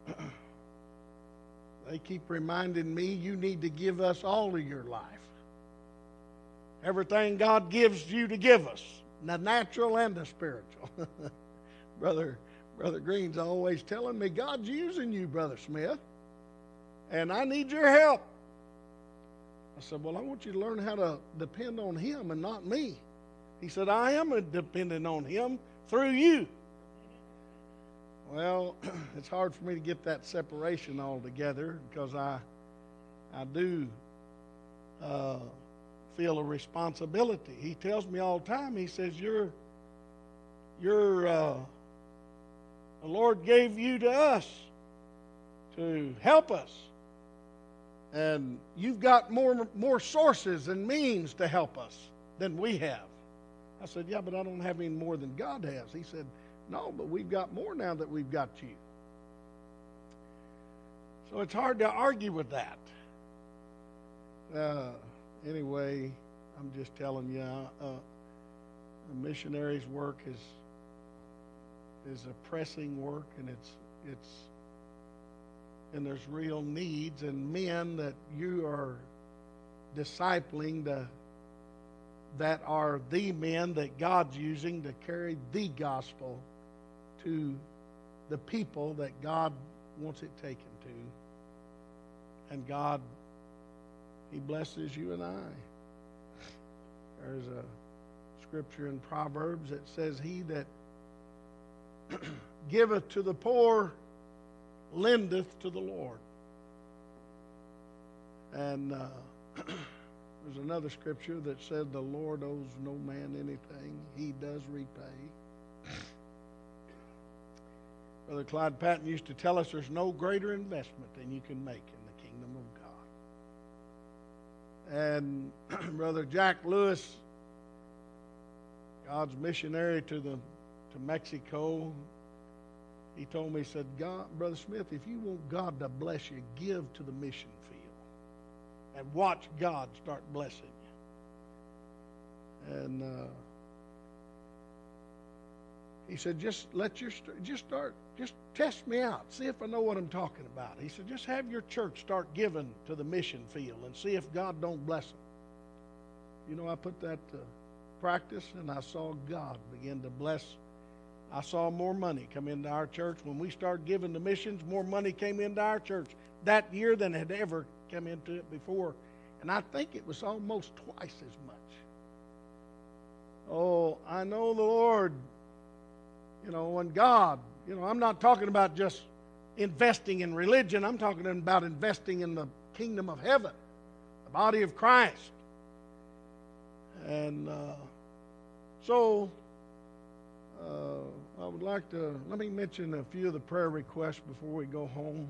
[SPEAKER 2] they keep reminding me, you need to give us all of your life. Everything God gives you to give us, the natural and the spiritual. Brother Green's always telling me, God's using you, Brother Smith, and I need your help. I said, well, I want you to learn how to depend on Him and not me. He said, I am dependent on Him through you. Well, it's hard for me to get that separation all together, because I do feel a responsibility. He tells me all the time, he says, the Lord gave you to us to help us. And you've got more sources and means to help us than we have. I said, yeah, but I don't have any more than God has. He said, no, but we've got more now that we've got you. So it's hard to argue with that. Anyway, I'm just telling you, the missionaries' work is a pressing work, and and there's real needs, and men that you are discipling that are the men that God's using to carry the gospel to the people that God wants it taken to. And God, He blesses you and I. There's a scripture in Proverbs that says, he that giveth to the poor lendeth to the Lord. And there's another scripture that said, the Lord owes no man anything. He does repay. Brother Clyde Patton used to tell us there's no greater investment than you can make in the kingdom of God. And Brother Jack Lewis, God's missionary to Mexico, he told me, he said, Brother Smith, if you want God to bless you, give to the mission field and watch God start blessing you. And he said, just test me out. See if I know what I'm talking about. He said, just have your church start giving to the mission field and see if God don't bless them. You know, I put that to practice, and I saw God begin to bless. I saw more money come into our church. When we started giving to missions, more money came into our church that year than had ever come into it before. And I think it was almost twice as much I know the Lord, and God. I'm not talking about just investing in religion. I'm talking about investing in the kingdom of heaven, the body of Christ. And so I would like to, let me mention a few of the prayer requests before we go home.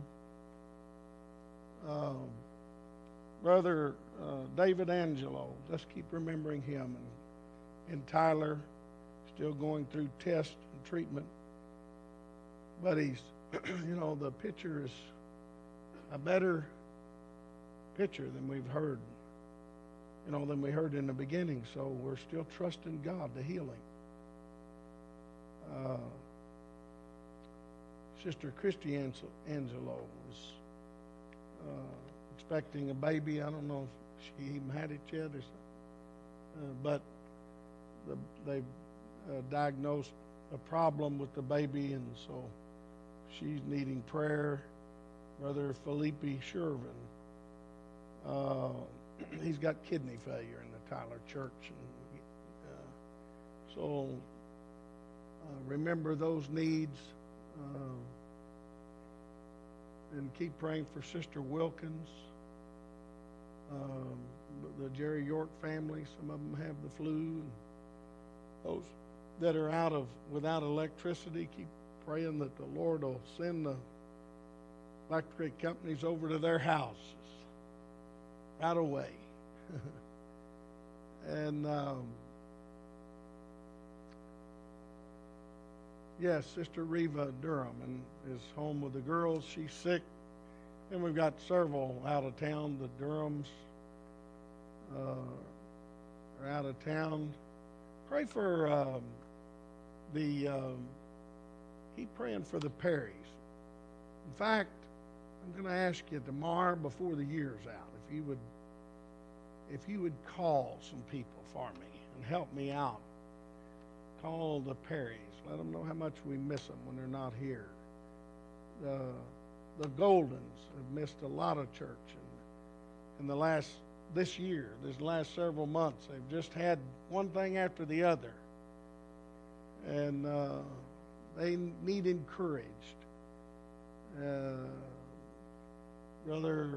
[SPEAKER 2] Brother David Angelo, let's keep remembering him. And Tyler, still going through test and treatment. But he's, the picture is a better picture than we've heard, than we heard in the beginning. So we're still trusting God to heal him. Sister Christy Angelo is expecting a baby. I don't know if she even had it yet, but they've diagnosed a problem with the baby, and so she's needing prayer. Brother Felipe Shervin, he's got kidney failure in the Tyler church, and so remember those needs, and keep praying for Sister Wilkins, the Jerry York family. Some of them have the flu. And those that are without electricity, keep praying that the Lord will send the electric companies over to their houses right away. And yes, Sister Reva Durham is home with the girls. She's sick. And we've got several out of town. The Durhams are out of town. Pray for keep praying for the Perrys. In fact, I'm going to ask you tomorrow before the year's out if you would call some people for me and help me out. Call the Perrys. Let them know how much we miss them when they're not here. The Goldens have missed a lot of church in the last several months. They've just had one thing after the other, and they need encouraged. Brother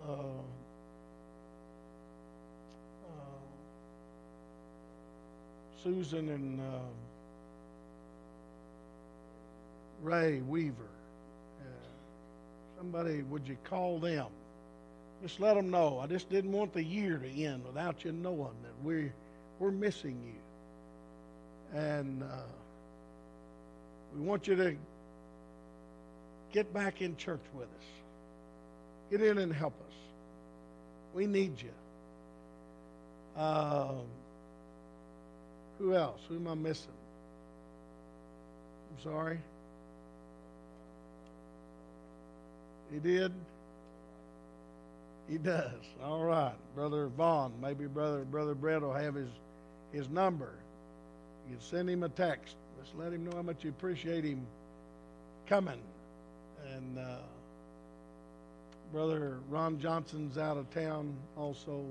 [SPEAKER 2] Susan and Ray Weaver. Somebody, would you call them? Just let them know. I just didn't want the year to end without you knowing that we're missing you. And we want you to get back in church with us. Get in and help us. We need you. Who else? Who am I missing? I'm sorry. He did? He does. All right. Brother Vaughn, maybe Brother Brett will have his number. You can send him a text. Just let him know how much you appreciate him coming. And Brother Ron Johnson's out of town also.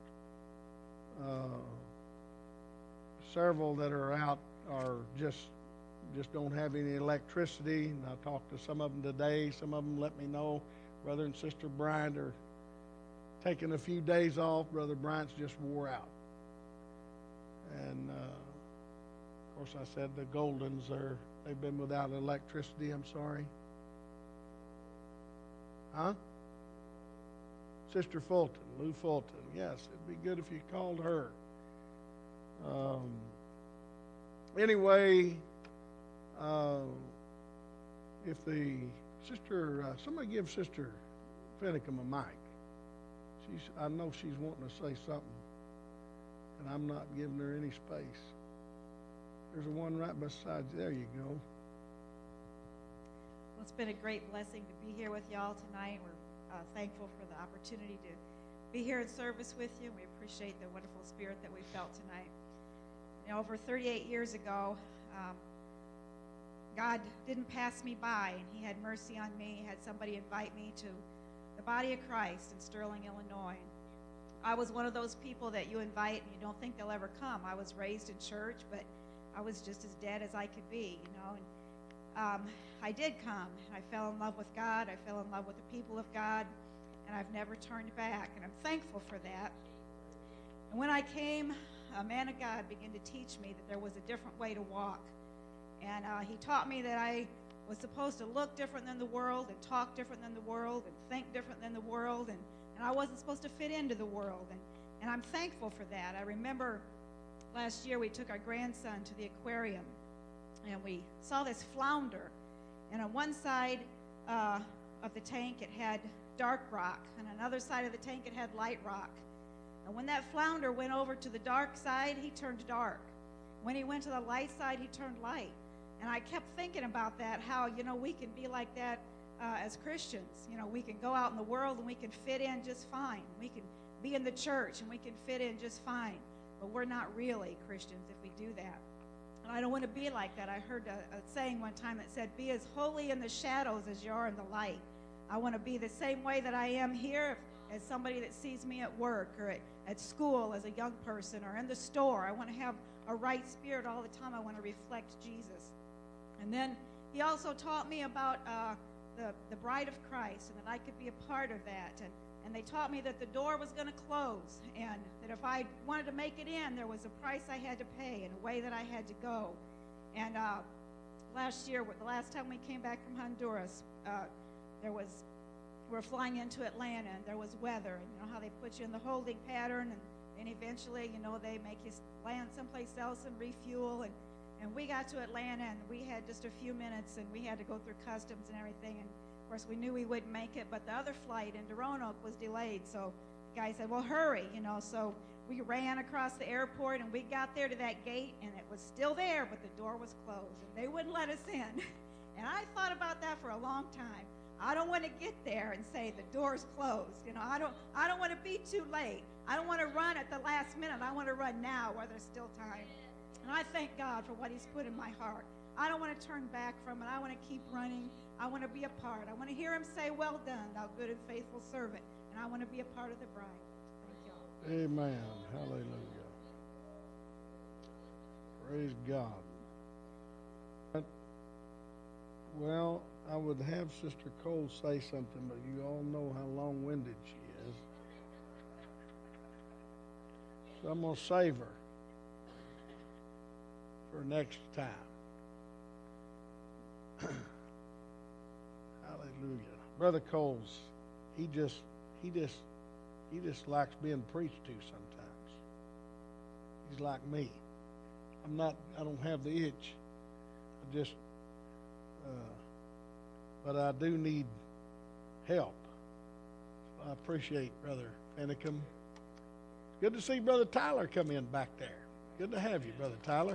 [SPEAKER 2] Several that are out are just don't have any electricity. And I talked to some of them today. Some of them let me know Brother and Sister Bryant are taking a few days off. Brother Bryant's just wore out. And of course I said the Goldens they've been without electricity. I'm sorry. Huh? Sister Fulton, Lou Fulton. Yes, it'd be good if you called her. Anyway, if the sister, somebody give Sister Finicum a mic. I know she's wanting to say something, and I'm not giving her any space. There's one right beside you. There you go.
[SPEAKER 4] Well, it's been a great blessing to be here with y'all tonight. We're thankful for the opportunity to be here in service with you. We appreciate the wonderful spirit that we felt tonight. Over 38 years ago, God didn't pass me by, and He had mercy on me. He had somebody invite me to the body of Christ in Sterling, Illinois. I was one of those people that you invite and you don't think they'll ever come. I was raised in church, but I was just as dead as I could be, you know. And I did come. I fell in love with God. I fell in love with the people of God, and I've never turned back, and I'm thankful for that. And when I came, a man of God began to teach me that there was a different way to walk. And he taught me that I was supposed to look different than the world and talk different than the world and think different than the world, and I wasn't supposed to fit into the world. And I'm thankful for that. I remember last year we took our grandson to the aquarium, and we saw this flounder. And on one side of the tank it had dark rock, and on another side of the tank it had light rock. And when that flounder went over to the dark side, he turned dark. When he went to the light side, he turned light. And I kept thinking about that, how, you know, we can be like that as Christians. You know, we can go out in the world and we can fit in just fine. We can be in the church and we can fit in just fine. But we're not really Christians if we do that. And I don't want to be like that. I heard a saying one time that said, be as holy in the shadows as you are in the light. I want to be the same way that I am here as somebody that sees me at work or at school as a young person or in the store. I want to have a right spirit all the time. I want to reflect Jesus. And then he also taught me about the bride of Christ, and that I could be a part of that. And they taught me that the door was going to close, and that if I wanted to make it in, there was a price I had to pay and a way that I had to go. And last year, the last time we came back from Honduras, we were flying into Atlanta, and there was weather. And you know how they put you in the holding pattern, and then eventually, you know, they make you land someplace else and refuel. And we got to Atlanta, and we had just a few minutes, and we had to go through customs and everything. And of course, we knew we wouldn't make it, but the other flight into Roanoke was delayed. So the guy said, well, hurry, you know. So we ran across the airport, and we got there to that gate, and it was still there, but the door was closed, and they wouldn't let us in. And I thought about that for a long time. I don't want to get there and say the door's closed. You know, I don't want to be too late. I don't want to run at the last minute. I want to run now where there's still time. And I thank God for what he's put in my heart. I don't want to turn back from it. I want to keep running. I want to be a part. I want to hear him say, well done, thou good and faithful servant. And I want to be a part of the bride. Thank y'all.
[SPEAKER 2] Amen. Hallelujah. Praise God. Well, I would have Sister Cole say something, but you all know how long-winded she is. So I'm going to save her for next time. Hallelujah. Brother Coles, he just likes being preached to sometimes. He's like me. I don't have the itch. But I do need help. I appreciate Brother Fennicum. Good to see Brother Tyler come in back there. Good to have you, Brother Tyler.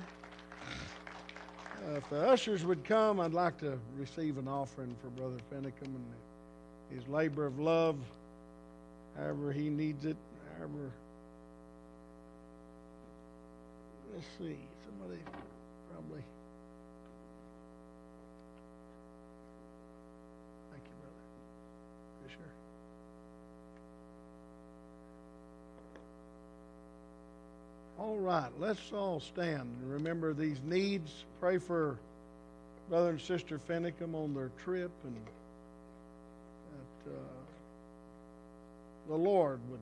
[SPEAKER 2] If the ushers would come, I'd like to receive an offering for Brother Fennicum and his labor of love, however he needs it, however. Let's see, somebody probably. Thank you, brother. Fisher. All right, let's all stand and remember these needs. Pray for Brother and Sister Fennicum on their trip, and that the Lord would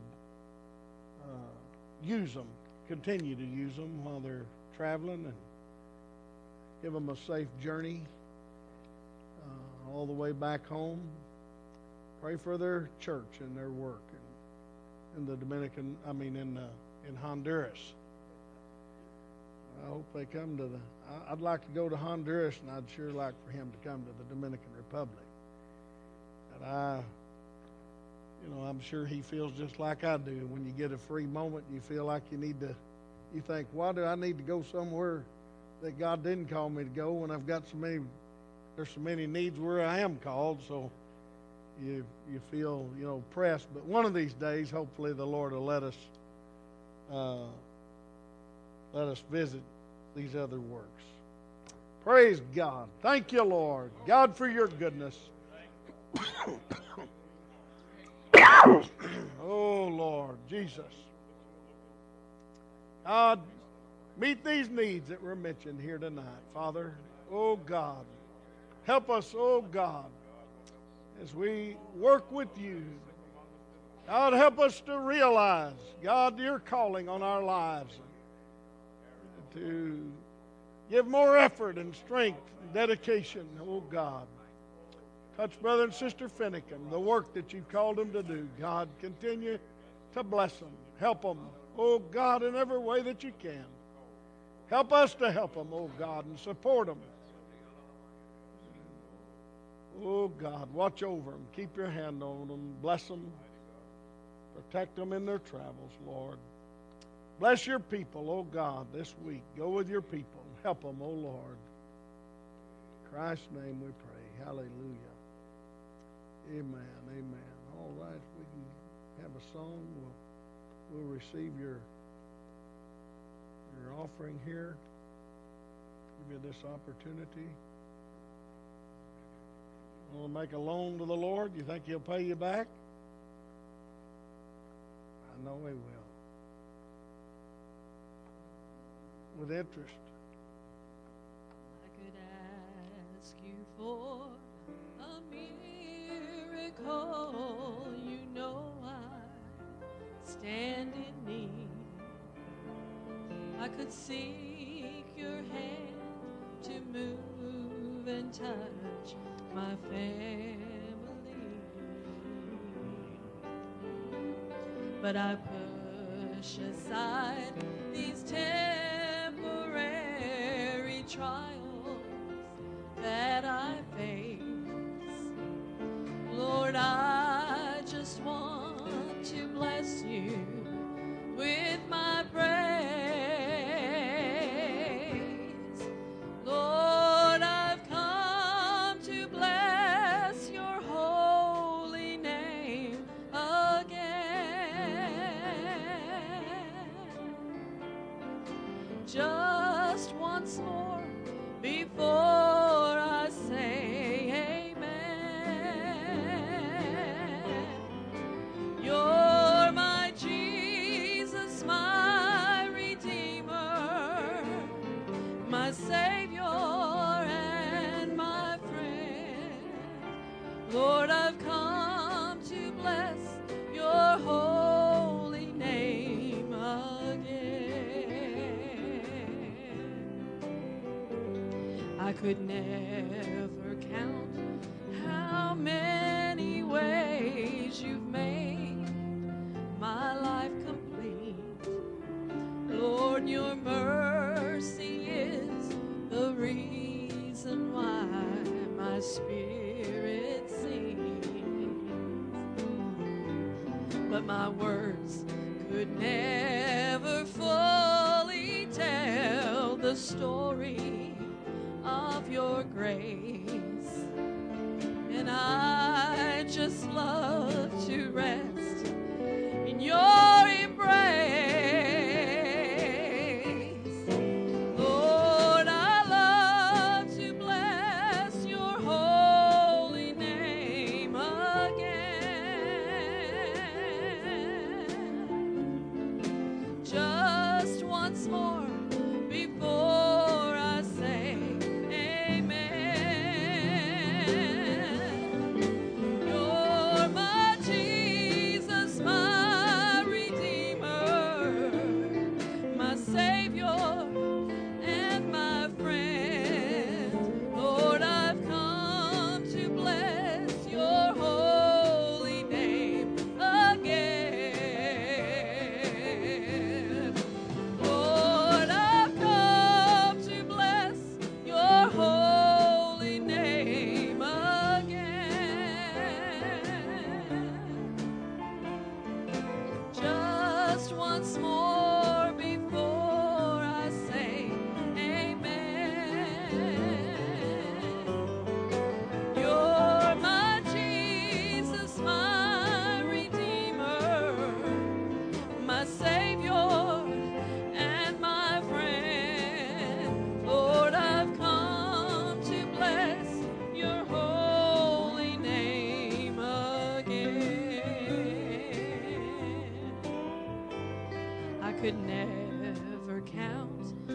[SPEAKER 2] use them, continue to use them while they're traveling, and give them a safe journey all the way back home. Pray for their church and their work in the in Honduras. I hope they come to I'd like to go to Honduras, and I'd sure like for him to come to the Dominican Republic. And I'm sure he feels just like I do. When you get a free moment, you feel like you think, why do I need to go somewhere that God didn't call me to go when I've got there's so many needs where I am called, so you feel, pressed. But one of these days, hopefully the Lord will let us visit these other works. Praise God. Thank you, Lord. God, for your goodness. Oh, Lord Jesus. God, Meet these needs that were mentioned here tonight, Father. Oh God, help us, oh God, as we work with you. God, help us to realize, God, your calling on our lives, to give more effort and strength and dedication, oh God. Touch Brother and Sister Finnecum, the work that you've called them to do. God, continue to bless them. Help them, oh God, in every way that you can. Help us to help them, oh God, and support them. Oh God, watch over them. Keep your hand on them. Bless them. Protect them in their travels, Lord. Bless your people, oh God, this week. Go with your people. Help them, oh Lord. In Christ's name we pray. Hallelujah. Amen. Amen. All right, we can have a song. We'll receive your offering here. Give you this opportunity. Want to make a loan to the Lord? You think He'll pay you back? I know He will. With interest.
[SPEAKER 1] I could ask you for a miracle. You know I stand in need. I could seek your hand to move and touch my family. But I push aside these temporary trials that I face. Lord, I just want to bless you with my praise. Lord, I've come to bless your holy name again. Just once more before I say amen. You're my Jesus, my Redeemer, my Savior and my friend. Lord, I've come to bless your holy name again. I could never count how many ways you've made my life complete. Lord, your mercy is the reason why my spirit sings. But my words could never fully tell the story of your grace. And I just love to rest in your embrace. Lord, I love to bless your holy name again. Just once more before I say amen. You're my Jesus, my Redeemer, my Savior and my friend. Lord, I've come to bless your holy name again. Lord, I've come to bless your holy name again. Just once more before I say amen. You're my Jesus, my Redeemer, my Savior and my friend. Lord, I've come to bless your holy name again. I could never count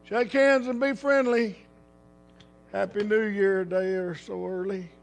[SPEAKER 2] Shake hands and be friendly. Happy New Year a day or so early.